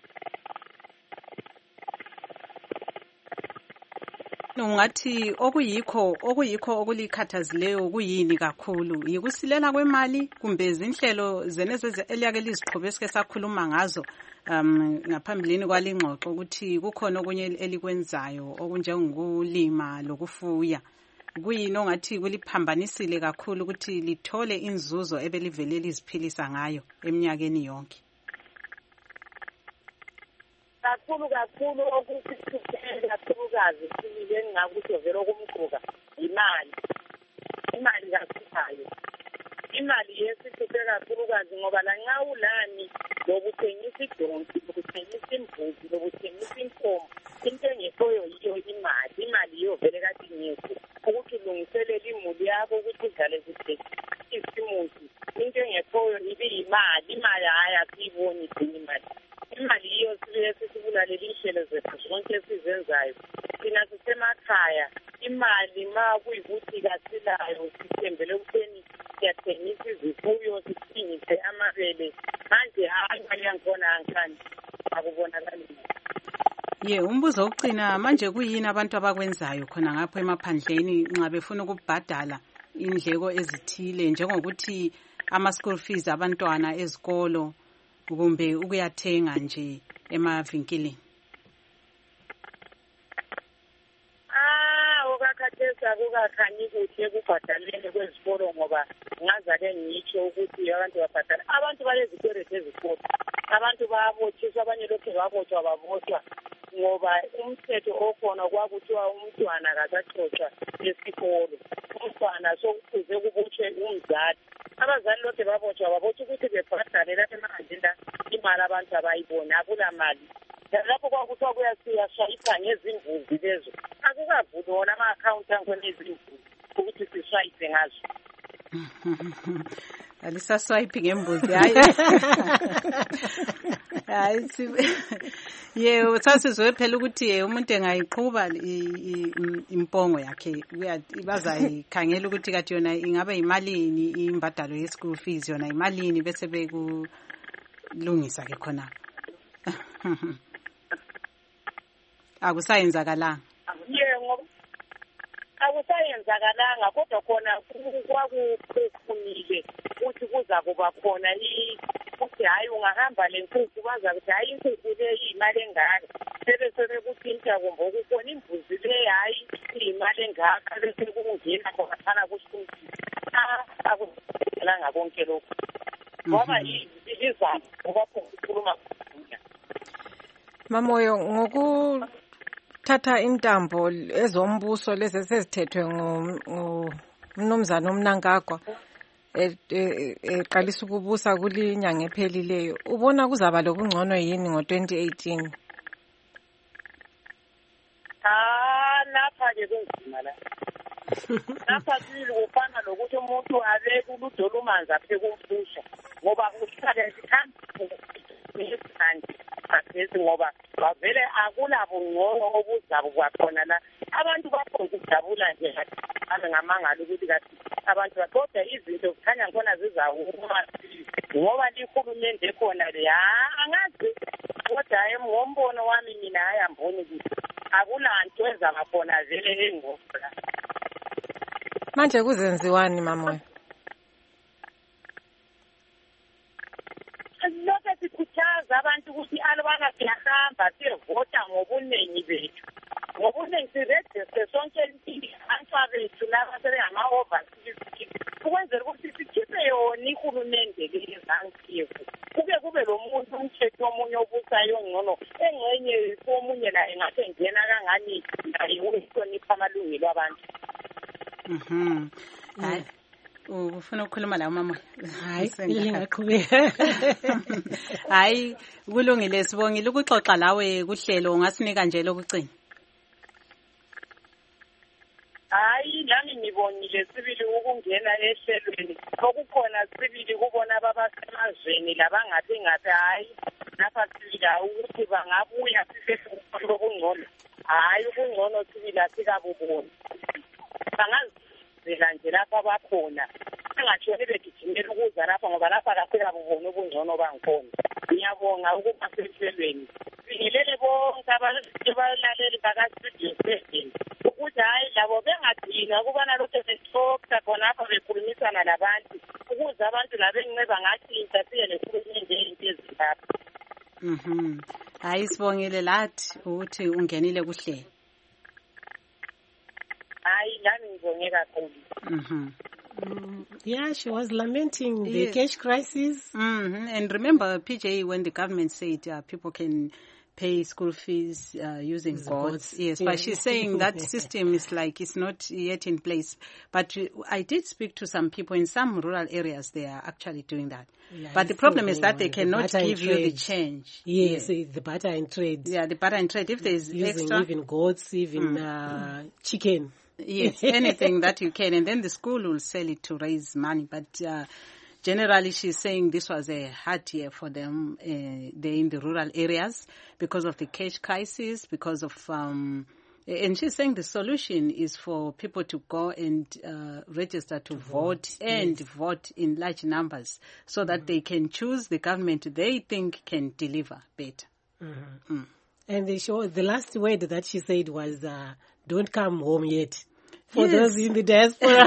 Ungathi okuyikho okuyikho okulikhathazileyo kuyini kakhulu, yikusilela kwemali kumbe izinhlelo zeneze eliyake liziqhobe esike sakhuluma ngazo um ngaphambilini kwalingxoxo ukuthi kukhona okunye elikwenzayo okunjengokulima lokufuya, kuyini ongathi kuliphambanisile kakhulu ukuthi lithole inzuzo ebelivele liziphilisa ngayo eminyakeni yonke? Kakhulu kakhulu okusikhuphe kakhulukazi simile engingakusho vele okumqhuka imali. Imali kakhulu. Imali yesikhuphe kakhulukazi ngoba la nxa ulani lokuthengisa idonki, lokuthengisa imbuzi, lokuthengisa inkomo, into engekhoyo yiyo imali. Imali yiyo vele kade ingekho. Ukuthi ulungiselele imuli yakho ukuthi idlale kuhle isimuzi. Into engekhoyo ibiyimali. Imali hayi asiyiboni imali. Imali yiyo sibe sisibulalela inhlelo zethu zonke esizenzayo. Thina sisemakhaya, imali ma kuyikuthi kasilayo sithembele ukutheni siyathengisa izifuyo, sithengise amabele. Manje hayi imali yankhona ankani akubonakali. Ye, umbuzo wokucina manje kuyini abantu abakwenzayo khona ngapho emaphandleni nxa befuna ukubhadala indleko ezithile njengokuthi ama school fees abantwana ezikolo kumbe ukuyathenga nje emavinkilini? Ah, okakhathesa kukakhanyi kuhle kubhadaleni kwezikolo ngoba ngazake ngitsho ukuthi abantu babhadala. Abantu balezikwereti ezikolo. Abantu bayabotshiswa, abanye lokhu babotshwa babotshwa ngoba umthetho okhona kwakuthiwa umntwana akasaxotsha esikolo. Umntwana sokufuze kubotshwe umzali. Abazali lokhu babotshwa babotshwa ukuthi bebhadale lapha emahhandlela imali abantu abayiboni akulamali. Lapho kwakuthiwa kuyasiyashayisa ngezimbuzi lezo. Akukavuli wona ama-akhawunti ankhona ezimbuzi ukuthi sishayise ngazo. Alisaswipe ngembuzi hayi. Hayi ye usasizwe phela ukuthi umuntu engayiqhuba impongo yakhe bazayikhangela ukuthi kathi yona ingabe imalini imbadalo ye school fees, yona imalini bese bekulungisa ke khona. Akusayenzakalanga. Yebo. akusayenzakalanga kodwa khona kwakuphumile ukuthi kuza kuba khona ukuthi hayi ungahamba le nkukhu baza kuthi hayi inkukhu le iyimali engaka sebe sebekuthinta kumbe ukukhona imbuzi le hayi iyimali engaka bese kungena khona phana kushumthi akusayenzakalanga konke lokhu ngoba izizathu ngoba ukukhuluma Mamoyo ngokuthatha intambo ezombuso lezi sezithethwe ngumnumzana uMnangagwa eqalisa ukubusa kulinyanga ephelileyo ubona kuzaba lokungcono yini ngo twenty eighteen Ah lapha ke kunzima la lapha sili kufana lokuthi umuntu abeke uludolo umanzi apheke umfusha ngoba uhlale sikhambi apheze ngoba bavele akulabo ngcono obuzabo kwakhona la abantu bakhona ukujabula nje abe ngamangala ukuthi kathi abantu bakodwa izinto kukhanya khona zizawuma ngoba lihulumende khona le angazi kodwa ngombono wami mina ayamboni ukuthi akulanto ezaba khona vele engqoqela manje kuzenziwani Mamoyo lokho sikhuthaza abantu ukuthi alubana siyahamba siyevota ngobuningi bethu ngobuningi siregister sonke abantu bethu laba sebengama-overseas ukwenzela ukuthi sikhiphe yona ihulumende le ezansiyefu kube kube lo muntu umthetho omunye obusayo ngcono engxenye komunye la engathi engena kangani naye uhlonipha amalungelo abantu. Mhm. Hayi ufuna ukukhuluma la mama? Hayi ngiyaqhubeka. Hayi kulungile sibongile ukuxoxa lawe kuhlelo ngasinika nje lokucina. Hayi lami ngibonile sibili ukungena ehlelweni okukhona sibili kubona babasemazweni labangathi ngathi hayi lapha sibili ukuthi bangabuya sifese ukungcono hayi ukungcono sibili asikabuboni bangazela nje lapha bakhona angatshoni begijimela ukuza lapha ngoba lapha asikabuboni ubungcono bangikhona ngiyabonga ukuba sehlelweni ngilele bonke abalaleli bakastudio seven ukuthi hayi labo bengadina ukubana lokho besixoxa khonapha bekhulumisana labantu ukuze abantu labenginxeba ngathinta siye nekhulumende into ezilapha. Mhm. Hayi sibongile lathi ukuthi ungenile kuhlelo. Hayi lami ngibonge kakhulu. Mhm. Mm, yeah, she was lamenting the yes. cash crisis. Mm-hmm. And remember, P J, when the government said uh, people can pay school fees uh, using bots, yes, yeah. But she's saying that system is like it's not yet in place. But uh, I did speak to some people in some rural areas; they are actually doing that. Yeah, but the problem is that they cannot the give you the change. Yes, yeah. The barter and trade. Yeah, the barter and trade. If there is using extra, even goats, even mm. uh, chicken. Yes, anything that you can, and then the school will sell it to raise money. But uh, generally, she's saying this was a hard year for them. Uh, they're in the rural areas because of the cash crisis, because of, um, and she's saying the solution is for people to go and uh, register to, to vote, vote and yes. vote in large numbers so mm-hmm. that they can choose the government they think can deliver better. Mm-hmm. Mm. And the show, the last word that she said was, uh, don't come home yet. For yes. those in the diaspora.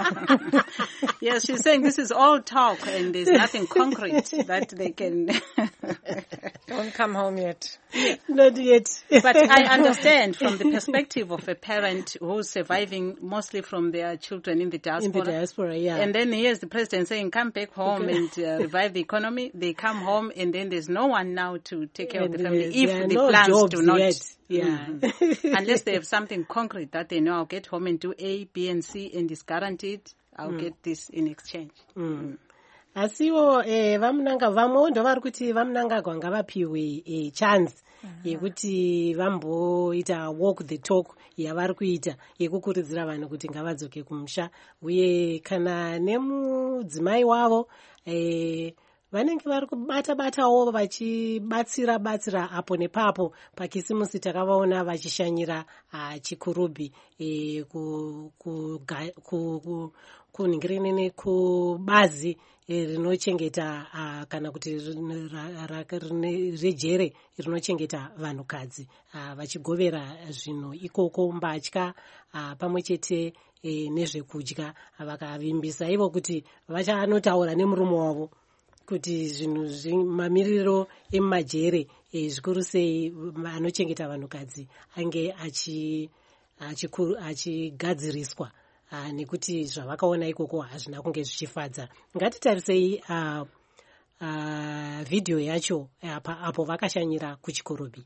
Yes, she's saying this is all talk and there's nothing concrete that they can... Don't come home yet. Not yet. But I understand from the perspective of a parent who's surviving mostly from their children in the diaspora. In the diaspora, yeah. And then here's the president saying, come back home okay. and uh, revive the economy. They come home and then there's no one now to take care and of the family if the no plans do not... Yet. Yeah. Mm-hmm. Unless they have something concrete that they know, I'll get home and do A, B, and C, and it's guaranteed, I'll mm. get this in exchange. Mm. Mm. Asiwo eh vamunanga vamondo vari kuti vamunangagwa ngavapiwe eh chance yekuti vamboita walk the talk yavari kuita yekukurudzira vanhu kuti ngavadzoke kumusha uye kana nemudzimai wavo eh vanenge vari kubata batawo vachibatsira batsira apo nepapo pakisimusi takavaona vachishanyira uh, chikurubhi eh, ku ku ku kuningirine kubazi rinochengeta uh, kana kuti rejere rinochengeta vanhukadzi uh, vachigovera zvinhu ikoko, mbatya uh, pamwe chete e, nezvekudya. Vakavimbisa ivo kuti vachanotaura nemurume wavo kuti zvinhu mamiriro emumajere e, zvikuru sei anochengeta vanhukadzi ange achigadziriswa achi nekuti zvavakaona ikoko hazvina kunge zvichifadza. Ngatitarisei uh, uh, vhidhiyo yacho apo, apo vakashanyira kuchikorobi.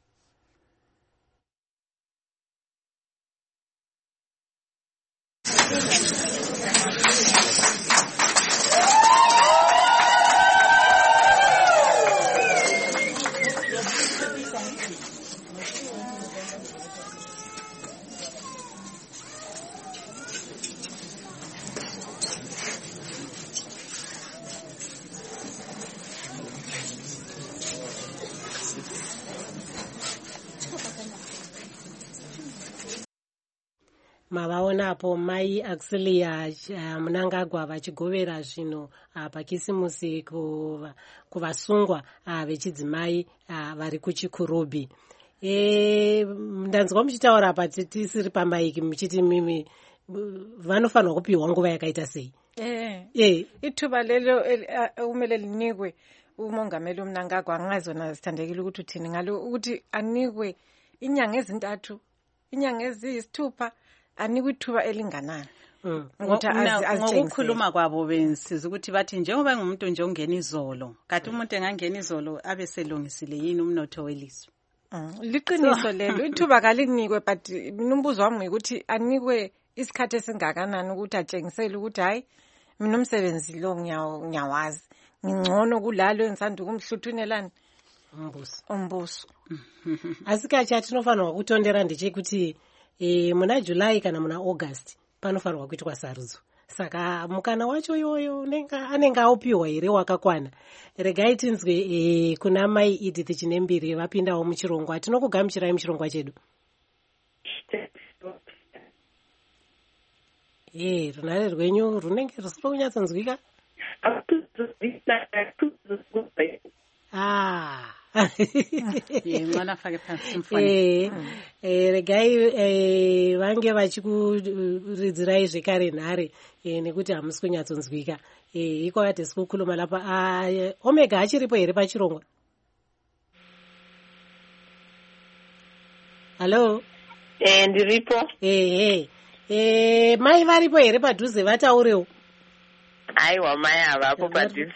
Mavaonapo mai Auxilia Mnangagwa vachigovera zvinhu pakisimusi kuvasungwa vechidzimai vari kuchikurubi. E, ndanzwa muchitaura apa tisiri pamaiki muchiti mimi vanofanirwa kupiwa nguva yakaita sei? Eh, eh. Ithuba lelo umele linikwe umongameli uMnangagwa angazona sithandekile ukuthi uthini ngalo ukuthi anikwe inyanga ezintathu, inyanga eziyisithupha, anikwe ithuba elinganani. Mm. Ngokukhuluma kwabo bensiza ukuthi bathi njengoba ngumuntu nje ongena izolo, kanti umuntu engangena izolo abe selungisile yini umnotho welizwe. Mm. Liqiniso lelo, ithuba kalinikwe, but umbuzo wami ukuthi anikwe isikhathi esingakanani ukuthi atshengisele ukuthi hayi mina umsebenzi lo ngiyawazi, ngingcono kulalo engisanda ukumhluthunelana umbuso. Umbuso. Asikachi atinofanirwa kutondera ndechekuti e, muna July kana muna August panofanirwa kuitwa sarudzo. Saka mukana wacho yoyo anenge aupiwa here wakakwana. Regai tinzwe e, kuna mai Edith Chinembiri vapindawo muchirongwa. Tinokugamuchirai muchirongwa chedu. Eh, runare rwenyu runenge rusiro kunyatsonzwika? Ah. Regai vange vachikuridzirai zvekare nhare nekuti hamusi kunyatsonzwika. Iko hatisi kukhuluma lapa. Omega achiripo here pachirongwa? Hello? Eh, ndiripo. Eh, eh. Eh, mai varipo here padhuze vataurewo? Aiwa, mai havapo padhuze.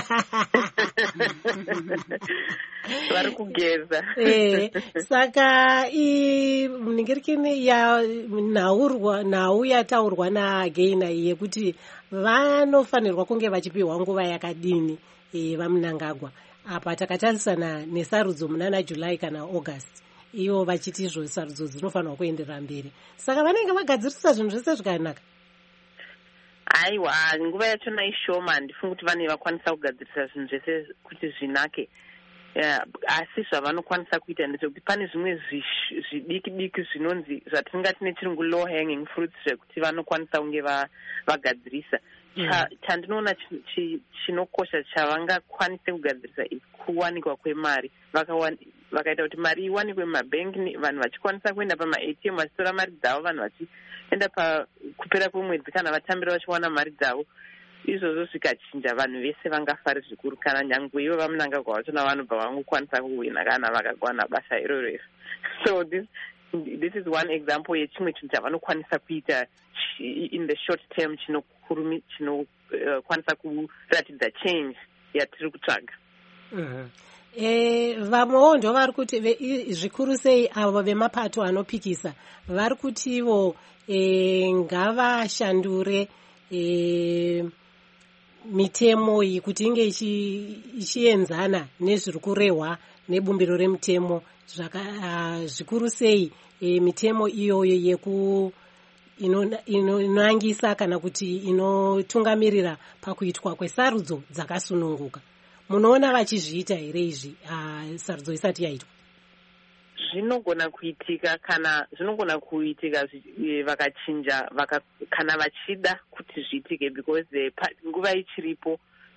Vari kugeza. Eh, saka i muningirikini ya naurwa nau yataurwa naGaina yekuti vanofanirwa kunge vachipiwa nguva yakadini e, vaMnangagwa. Apa takatarisana nesarudzo muna July kana August. Iyo vachiti izvo sarudzo dzinofanirwa kuenderera mberi. Saka vanenge vagadzirisa zvinhu zvese zvikanaka. Aiwa, nguva yachona ishoma, ndifunga kuti vane vakwanisa kugadzirisa zvinhu zvese kuti zvinake. Yeah, asi zvavanokwanisa kuita ndezvekuti pane zvimwe zvidiki diki zvinonzi zvatingati nechirungu low hanging fruits zvekuti vanokwanisa kunge vagadzirisa. Chandinoona chinokosha chavangakwanisa kugadzirisa kuwanikwa kwemari. Vakaita kuti mari iwanikwe mumabhengi, vanhu vachikwanisa kuenda pama-A T M vachitora mari dzavo, vanhu vachienda pakupera kwemwedzi kana vatambira vachiwana mari dzavo. Izvozvo zvikachinja, vanhu vese vangafari zvikuru, kana nyangwe ivo vaMnangagwa vachona vanobva vangokwanisa kuwina kana vakagwana basa iroro. So this this is one example yechimwe chinhu chavanokwanisa kuita in the short term chinokurumi chinokwanisa kuratidza change yatiri kutsvaga. Eh, vamwewo ndo vari kuti zvikuru sei avo vemapato anopikisa vari kutivo e, ngavashandure e, mitemo iyi kuti inge ichienzana nezviri kurehwa nebumbiro remutemo zvikuru sei e, mitemo iyoyo yeku inoangisa kana kuti inotungamirira pakuitwa kwesarudzo dzakasununguka. Munoona vachizviita here izvi sarudzo isati yaitwa? Zvinogona kuitika kana zvinogona kuitika vakachinja vaka, kana vachida kuti zviitike, because nguva ichiripo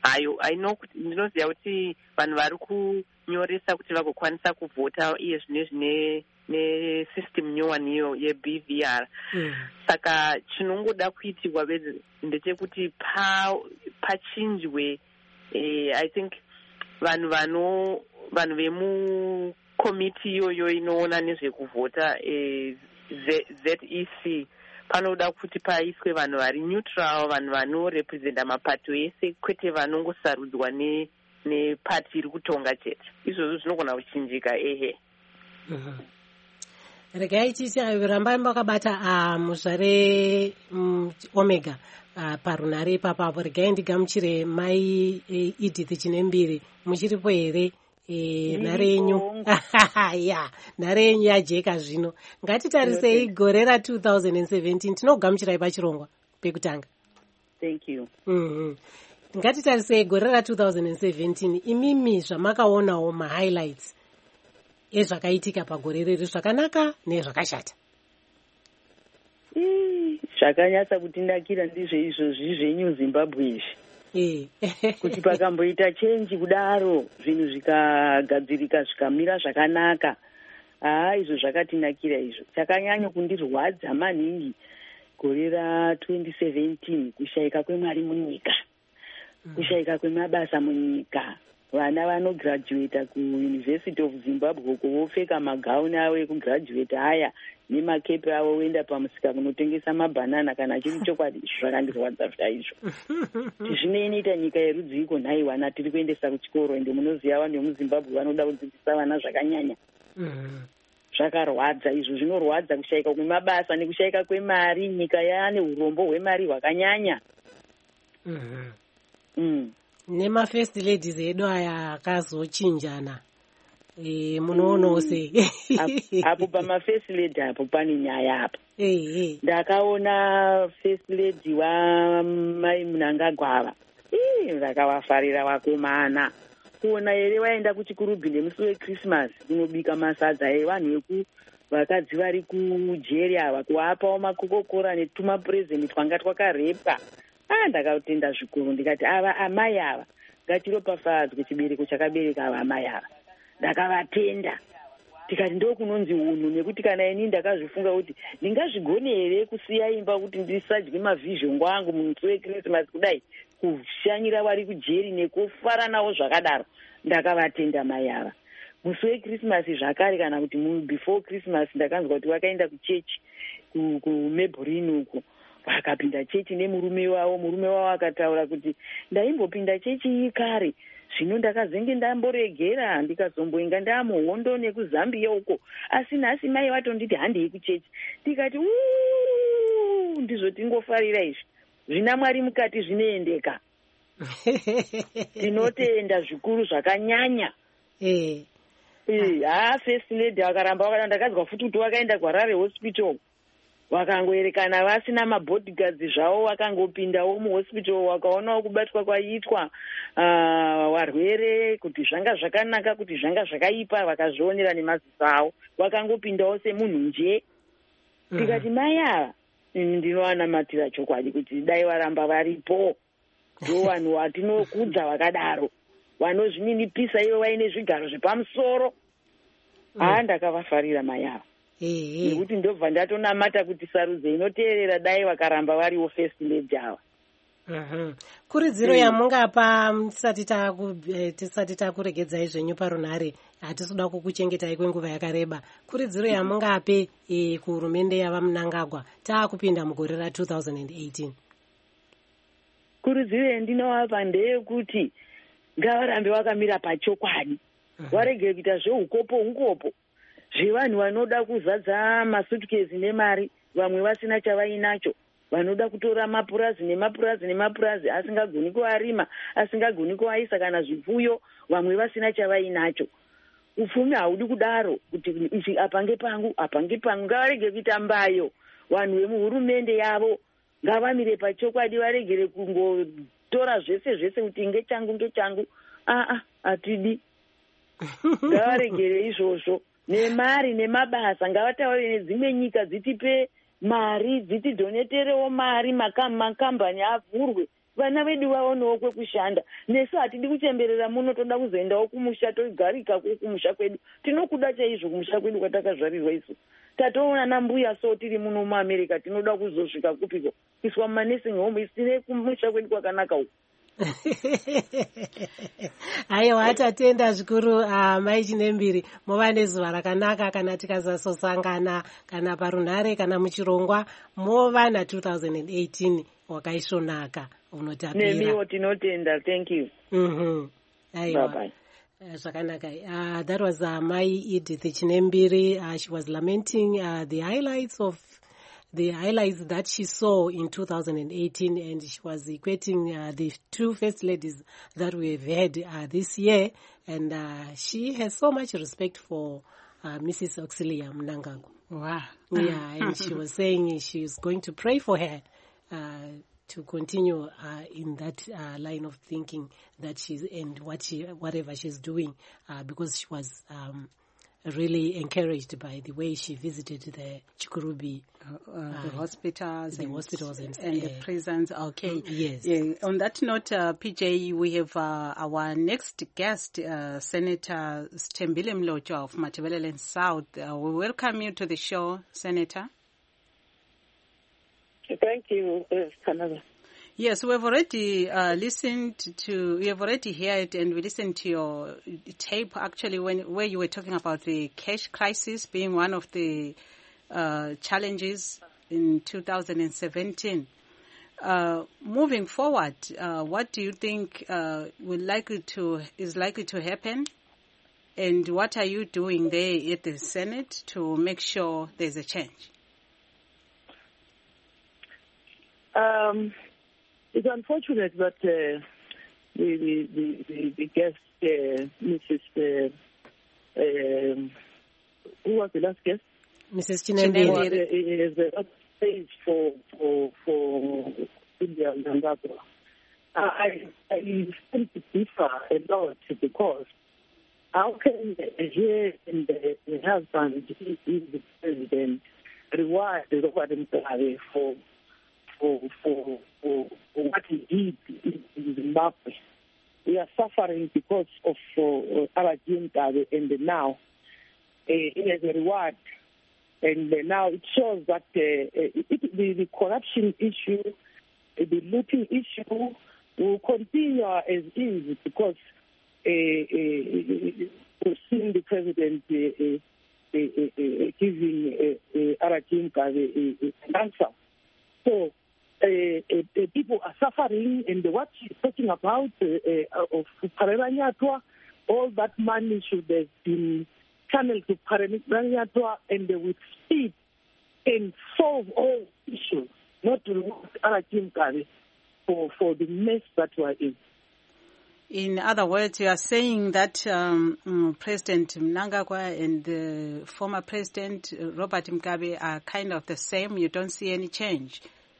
hayo aino kuti ndinoziva kuti vanhu vari kunyoresa kuti vagokwanisa kuvhota iye zvine zvine nesystem nyowaniyo yeB V R. mm. Saka chinongoda kuitirwa ndechekuti pa pachinjwe eh, I think vanhu vano vanhu vemukomiti iyoyo inoona nezvekuvhota eh, Z E C panoda kuti paiswe vanhu vari neutral, vanhu vanorepresenta mapato ese, kwete vanongosarudzwa ne nepati iri kutonga chete. Izvozvo zvinogona kuchinjika ehe. mm-hmm. Regai tichirambai makabata uh, muzvare um, Omega uh, parunare ipapapo. Regai ndigamuchire mai uh, Edith Chinembiri, muchiripo here? E, nhare yenyu ya nhare yenyu yajeka zvino. Ngatitarisei gore ra two thousand seventeen. Tinogamuchirai pachirongwa pekutanga. Thank you. mm-hmm. Ngatitarisei gore ra two thousand seventeen. Imimi zvamakaonawo mahighlights ezvakaitika pagore riri, zvakanaka nezvakashata. Zvakanyatsa kutindakira ndizvo izvozvi zvenyu Zimbabwe izvi, kuti pakamboita chenji kudaro zvinhu zvikagadzirika zvikamira zvakanaka. Haa, izvo zvakatinakira izvo. Chakanyanya kundirwadza maningi gore ra twenty seventeen, kushayika kwemari munyika, kushayika kwemabasa munyika. Vana vanograduata kuUniversity of Zimbabwe uko vopfeka magauni avo ekugraduata aya nemakepe avo voenda pamusika kunotengesa mabhanana kana chiri chokwadi. Zvakandirwadza zvaizvo. Zvinoita nyika yerudzi iko nhai vana tiri kuendesa kuchikoro, ende munoziva vanhu vemuZimbabwe vanoda kudzidzisa vana zvakanyanya. Zvakarwadza izvo, zvinorwadza kushayika kwemabasa nekushayika kwemari. Nyika yaane urombo hwemari hwakanyanya. mm. Nema-first ladies edu aya akazochinjana. E, munoonawo sei? Apo pama-first lady apo pane nyaya apo. Ndakaona first lady waMai Mnangagwa. Ndakavafarira vakomana. Kuona here vaenda kuchikurubhi nemusi weChristmas kunobika masadza evanhu veku vakadzi vari kujeri ava, kuvapawo makokokora netumapurezenti twanga twakarepwa. Ah, ndakatenda zvikuru, ndikati ava amai ava ngatiropafadzwe chibereko chakabereka ava amai ava. Ndakavatenda, tikati ndo kunonzi unhu, nekuti kana ini ndakazvifunga kuti ndingazvigone here kusiya imba kuti ndisadye mavhizhongo angu musi weChristmas kudai, kushanyira vari kujeri nekufara navo zvakadaro. Ndakavatenda mai ava. Musi weChristmas zvakare, kana kuti before Christmas, ndakanzwa kuti vakaenda kuchechi kuMebhurini uko, vakapinda chechi nemurume wavo. Murume wavo akataura kuti ndaimbopinda chechi iyi kare, zvino ndakazenge ndamboregera ndikazomboinga ndamuhondo nekuzambia uko, asi nhasi mai vatonditi handei kuchechi. Tikati uuu, ndizvo tingofarira izvi, zvina Mwari mukati zvinoendeka. Tinotenda zvikuru zvakanyanya. Haa, first lady vakaramba vakada. Ndakadzwa futi kuti vakaenda kuHarare hospital, vakangoerekana vasina mabodyguards zvavo, vakangopindawo muhospital, vakaonawo kubatwa kwaiitwa varwere, kuti zvanga zvakanaka kuti zvanga zvakaipa, vakazvionera nemaziso avo, vakangopindawo semunhu nje. Tikati mai ava ndinowanamatira chokwadi kuti dai varamba varipo, ndo vanhu vatinokudza vakadaro, vanozvininipisa ivo vaine zvigaro zvepamusoro. Haa, ndakavafarira mai ava. Nekuti ndobva ndatonamata kuti sarudze inoteerera dai vakaramba variwo first lady ava. Kuridziro yamungapa tisati takuregedzai zvenyu parunhare, hatisuda kukuchengetai kwenguva yakareba. Kuridziro yamungape kuhurumende yava Mnangagwa taakupinda mugore ra two thousand eighteen. Kuridziro yandinovapa ndeyekuti ngavarambe vakamira pachokwadi, varege kuita zveukopo ukopo zvevanhu vanoda kuzadza masutkezi nemari, vamwe vasina chavainacho, vanoda kutora mapurazi nemapurazi nemapurazi asingagoni kuarima, asingagoni kuaisa kana zvipfuyo, vamwe vasina chavainacho. Upfumi haudi kudaro kuti izvi apange pangu apange pangu. Ngavarege kuita mbayo. Vanhu vemuhurumende yavo ngavamire pachokwadi, varegere kungotora zvese zvese kuti ngechangu ngechangu. Ah, hatidi. Ngavaregere izvozvo. Nemari nemabasa ngavataure nedzimwe nyika dzitipe mari, dzitidoneterewo mari, makambani avhurwe vana vedu vaonewo kwekushanda. Nesu hatidi kuchemberera muno, toda kuzoendawo kumusha, togarika kumusha kwedu. Tinokuda chaizvo kumusha kwedu kwatakazvarirwa isu. Tatoona nambuya so tiri muno muAmerica, tinoda kuzosvika kupiko kuiswa mumanursing home. Isine kumusha kwedu kwakanaka uku. Aiwa, tatenda zvikuru uh, Mai Chinembiri, muva nezuva rakanaka kana tikazasosangana kana parunhare kana muchirongwa mova na two thousand eighteen wakaisvonaka unotapira. Nemiwo tinotenda. Thank you. Mhm. Aiwa. Bye bye. Uh, Zvakanaka. Uh, that was uh, Mai Edith Chinembiri. Uh, she was lamenting uh, the highlights of the highlights that she saw in two thousand eighteen, and she was equating uh, the two first ladies that we have had uh, this year, and uh, she has so much respect for uh, Missus Auxilia Mnangagwa. Wow. Yeah, and she was saying she is going to pray for her uh, to continue uh, in that uh, line of thinking that she's and what she whatever she's doing, uh, because she was um, really encouraged by the way she visited the Chikurubi uh, uh, the hospitals, the and, hospitals and, and uh, the prisons. Okay. Yes. Yeah. On that note, uh, P J, we have uh, our next guest, uh, Senator Stembile Mlotshwa of Matabeleland South. Uh, we welcome you to the show, Senator. Thank you, uh, Canada. Yes, we have already uh, listened to, we have already heard and we listened to your tape actually when where you were talking about the cash crisis being one of the uh, challenges in two thousand seventeen. Uh, moving forward, uh, what do you think uh, will likely to is likely to happen, and what are you doing there at the Senate to make sure there's a change? Um. It's unfortunate that uh, the, the, the, the guest, uh, Missus Uh, um, who was the last guest? Missus Chinembiri. Is a stage for for for India Mnangagwa. I I tend to differ a lot because how can he and the, the husband, he is the president, reward Robert Mugabe for For, for, for, for what he did in Zimbabwe? We are suffering because of uh, Alain Mugabe, and now uh, as a reward. And uh, now it shows that uh, it, the, the corruption issue, uh, the looting issue will continue as is because uh, uh, we've seen the president uh, uh, uh, uh, giving uh, uh, Alain Mugabe an answer. So Uh, uh, uh, people are suffering, and what she's talking about uh, uh, of Parelanyatwa, all that money should have been channeled to Parelanyatwa, and uh, with speed and solve all issues, not to reward Alain Mugabe for, for the mess that we're in. In other words, you are saying that um, um, President Mnangagwa and the former President uh, Robert Mugabe are kind of the same. You don't see any change.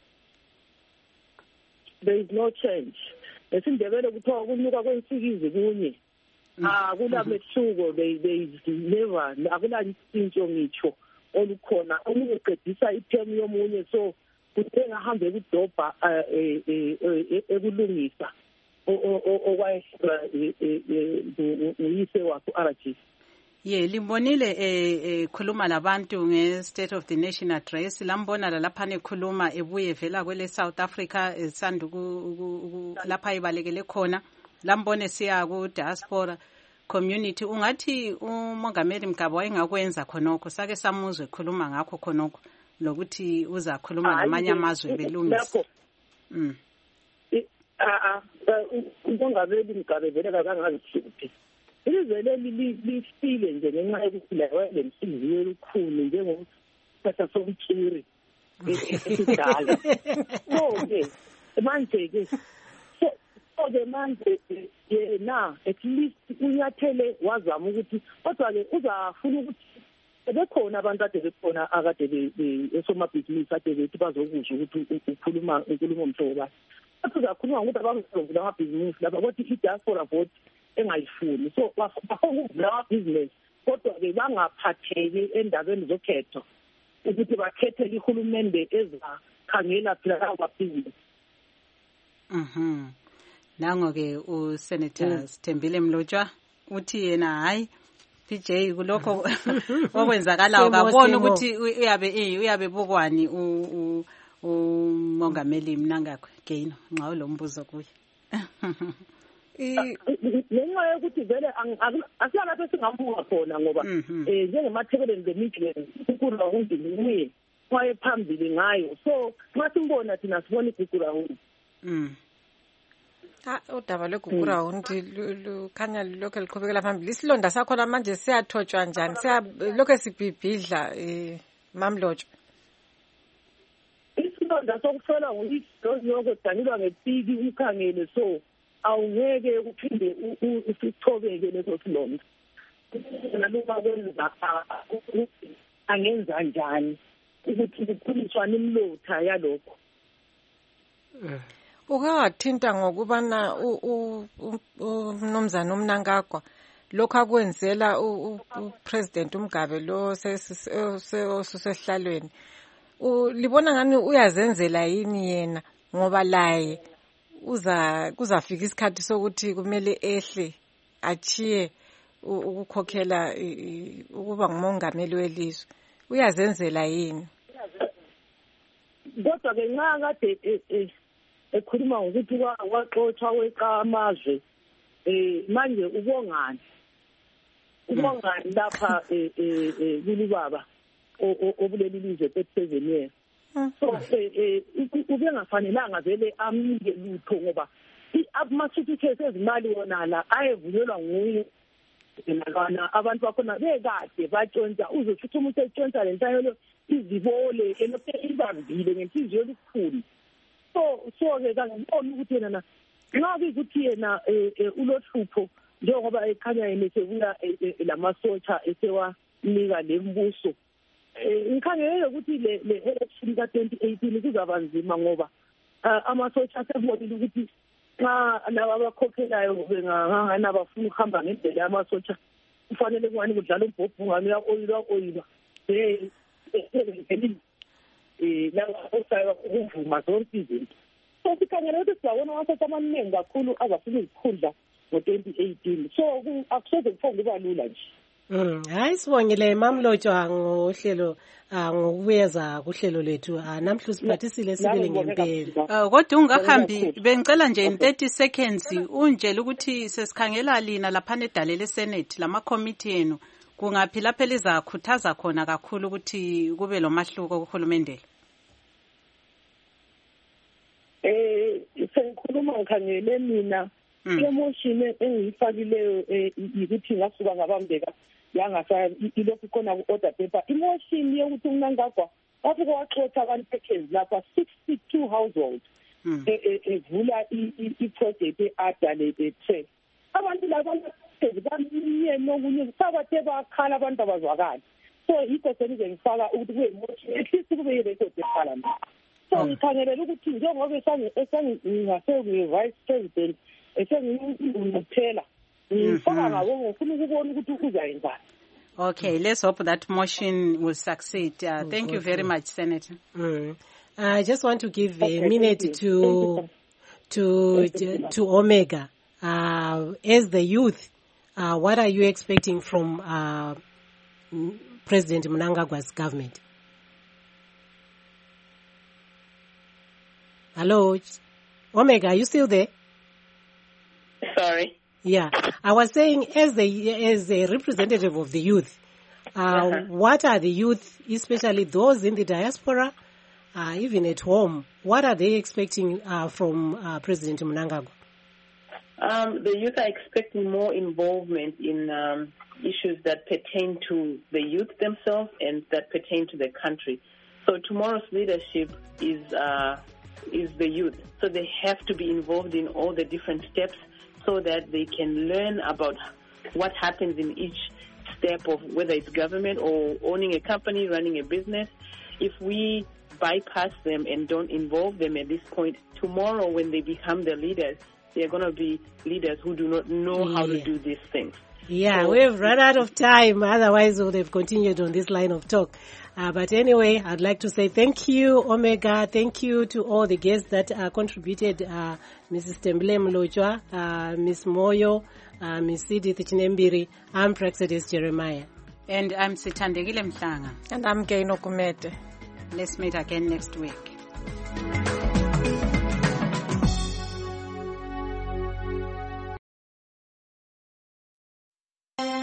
There is no change. Esindebele kuthiwa kunuka kwensikizi kunye. Akula mehluko, there is never, akula ntshintsho ngitsho olukhona. Omunye uqedisa ithemu yomunye, so kuthenga ahambe kudobha ekulungisa okwayehla uyise wakhe U-R G. Ye limbonile eh khuluma labantu nge State of the Nation address, lambona lapha nekhuluma ebuye vela kwele South Africa esanda lapha ibalekele khona, lambone siya ku diaspora community. Ungathi uMongameli Mugabe wayengakwenza khonokho, sake samuzwe khuluma ngakho khonokho lokuthi uza khuluma namanye amazwe belungisa. Mm. Ah ah uMongameli Mugabe vele kakangazihluphi. Ilizwe leli lifile nje ngenxa yokuphila lemhliziyo elikhulu njengokuthatha somthiri esidala. So-ke manje ke so-ke manje yena at least unyathele wazama ukuthi kodwa-ke uzafuna ukuthi bekhona abantu ade bekhona akade esomabhizinisi ade bethi bazokusho ukuthi ukhuluma unkulumo omhlobo bani. Kodwa uzakhuluma ngokuthi abangavula amabhizinisi lapha kodwa i-diaspora vote engayifuni, so bafuna amabhizinisi kodwa-ke bangaphatheki endabeni zokhetho ukuthi bakhethele ihulumende ezakhangela phela lawo mabhizinisi. Mhm. Nango ke uSenator Sithembile Mlotshwa uthi yena hayi P J kulokho okwenzakalayo kabona ukuthi uyabe uyabe bokwani u umongameli Mnangagwa Gaino nxa lo mbuzo kuye. Ngenxa yokuthi vele asilapho singambuka khona ngoba eh njengemathebeleni the-Midlands uKhura undinguye kwaye phambili ngayo so nxa simbona thina sibona iGugurawundi mm ah udaba lweGugurawundi lukhanya lokho liqhubekela phambili isilonda sakhona manje siyathotsha njani siya lokho sibhibhidla eh Mamlotshwa isilonda sokusola ngokuthi lokho danilwa ngepiki umkhangele so awungeke uphinde usichobeke leso silonda naloba kwenza angenza njani ukuthi kuphuliswane imlotha yalokho ukawathinta ngokubana umnomzana uMnangagwa lokho akwenzela upresident uMgabe lo sesihlalweni libona ngani uyazenzela yini yena ngoba laye uza kuzafika isikhathi sokuthi kumele ehle achiye ukukhokhela ukuba ngumongameli welizwe uyazenzela yini kodwa ke nxa kade ekhuluma ngokuthi kwaxothwa weqamazwe eh manje ubongani ubongani lapha kulubaba obuleli lizwe thirty-seven years so eh ubengafanelanga vele amnike lutho ngoba ama-certificates ezimali wona la ayevunyelwa nguye nalana abantu bakhona bekade batshontsha uzothi umuntu etshontsha lentayelo izibole elokhu ibambile ngenhliziyo elikhulu so so ke ngibona ukuthi yena nxa kuthi yena ulohlupho njengoba ekhanya yena sebuya lamasotsha esewanika lembuso ngikhangele ukuthi le election ka twenty eighteen kuzaba nzima ngoba amasotsha asebonile ukuthi xa laba abakhokhelayo bengangana bafuna ukuhamba ngendlela yamasotsha kufanele kungani kudlala umbhobho ngani ya-oyilwa oyilwa eh laba osayo ukuvuma zonke izinto so sikhangele ukuthi siyabona amasotsha amaningi kakhulu azafuna izikhundla ngo-twenty eighteen so akusoze kuphonge kuba lula nje. Mm, hayi sibongile Mamlotshwa ngohlelo ngokubuyeza kuhlelo lethu namhla siphathisile sibele ngempela. Kodwa ungakhambi bengicela nje in thirty seconds unjele ukuthi sesikhangela lina lapha nedale leSenate lama committee yenu kungaphi lapha lizakhuthaza khona kakhulu ukuthi kube lomahluko kuhulumende. Eh sengikhuluma ngikhangele mina emotion engiyifakileyo ukuthi ngasuka ngabambeka yangasa ilokhu khona ku-order paper emotion yokuthi uMnangagwa afike waxoxa abantu package lapha sixty-two households evula i-project e-adalete abantu laba bamnye nokunye sabathe bakhala abantu abazwakala so yikho senize ngifaka ukuthi kube emotion at least kube i-record eParliament so ngikhangelela ukuthi njengoba esengingase-vice president esengingumthela ngifaka ngabo ngifuna ukubona ukuthi uzayenzani. Okay, let's hope that motion will succeed. Uh, thank you very much, Senator. Mm. I just want to give a okay, minute to to to Omega. Uh, as the youth, uh, what are you expecting from uh, President Mnangagwa's government? Hello, Omega, are you still there? Sorry. Yeah, I was saying, as the as a representative of the youth, uh, uh-huh. what are the youth, especially those in the diaspora, uh, even at home, what are they expecting uh, from uh, President Mnangagwa? Um, the youth are expecting more involvement in um, issues that pertain to the youth themselves and that pertain to the country. So tomorrow's leadership is uh, is the youth. So they have to be involved in all the different steps, so that they can learn about what happens in each step of whether it's government or owning a company, running a business. If we bypass them and don't involve them at this point, tomorrow when they become the leaders, they're going to be leaders who do not know yeah. how to do these things. Yeah, So- we've run out of time. Otherwise, we would have continued on this line of talk. Uh, but anyway, I'd like to say thank you, Omega. Thank you to all the guests that uh, contributed. Uh, Missus Tembele Mlojwa, uh, Miss Moyo, uh, Miss Edith Chinembiri. I'm Praxedis Jeremiah. And I'm Sithandekile Mhlanga. And I'm Gaino Kumete. Let's meet again next week.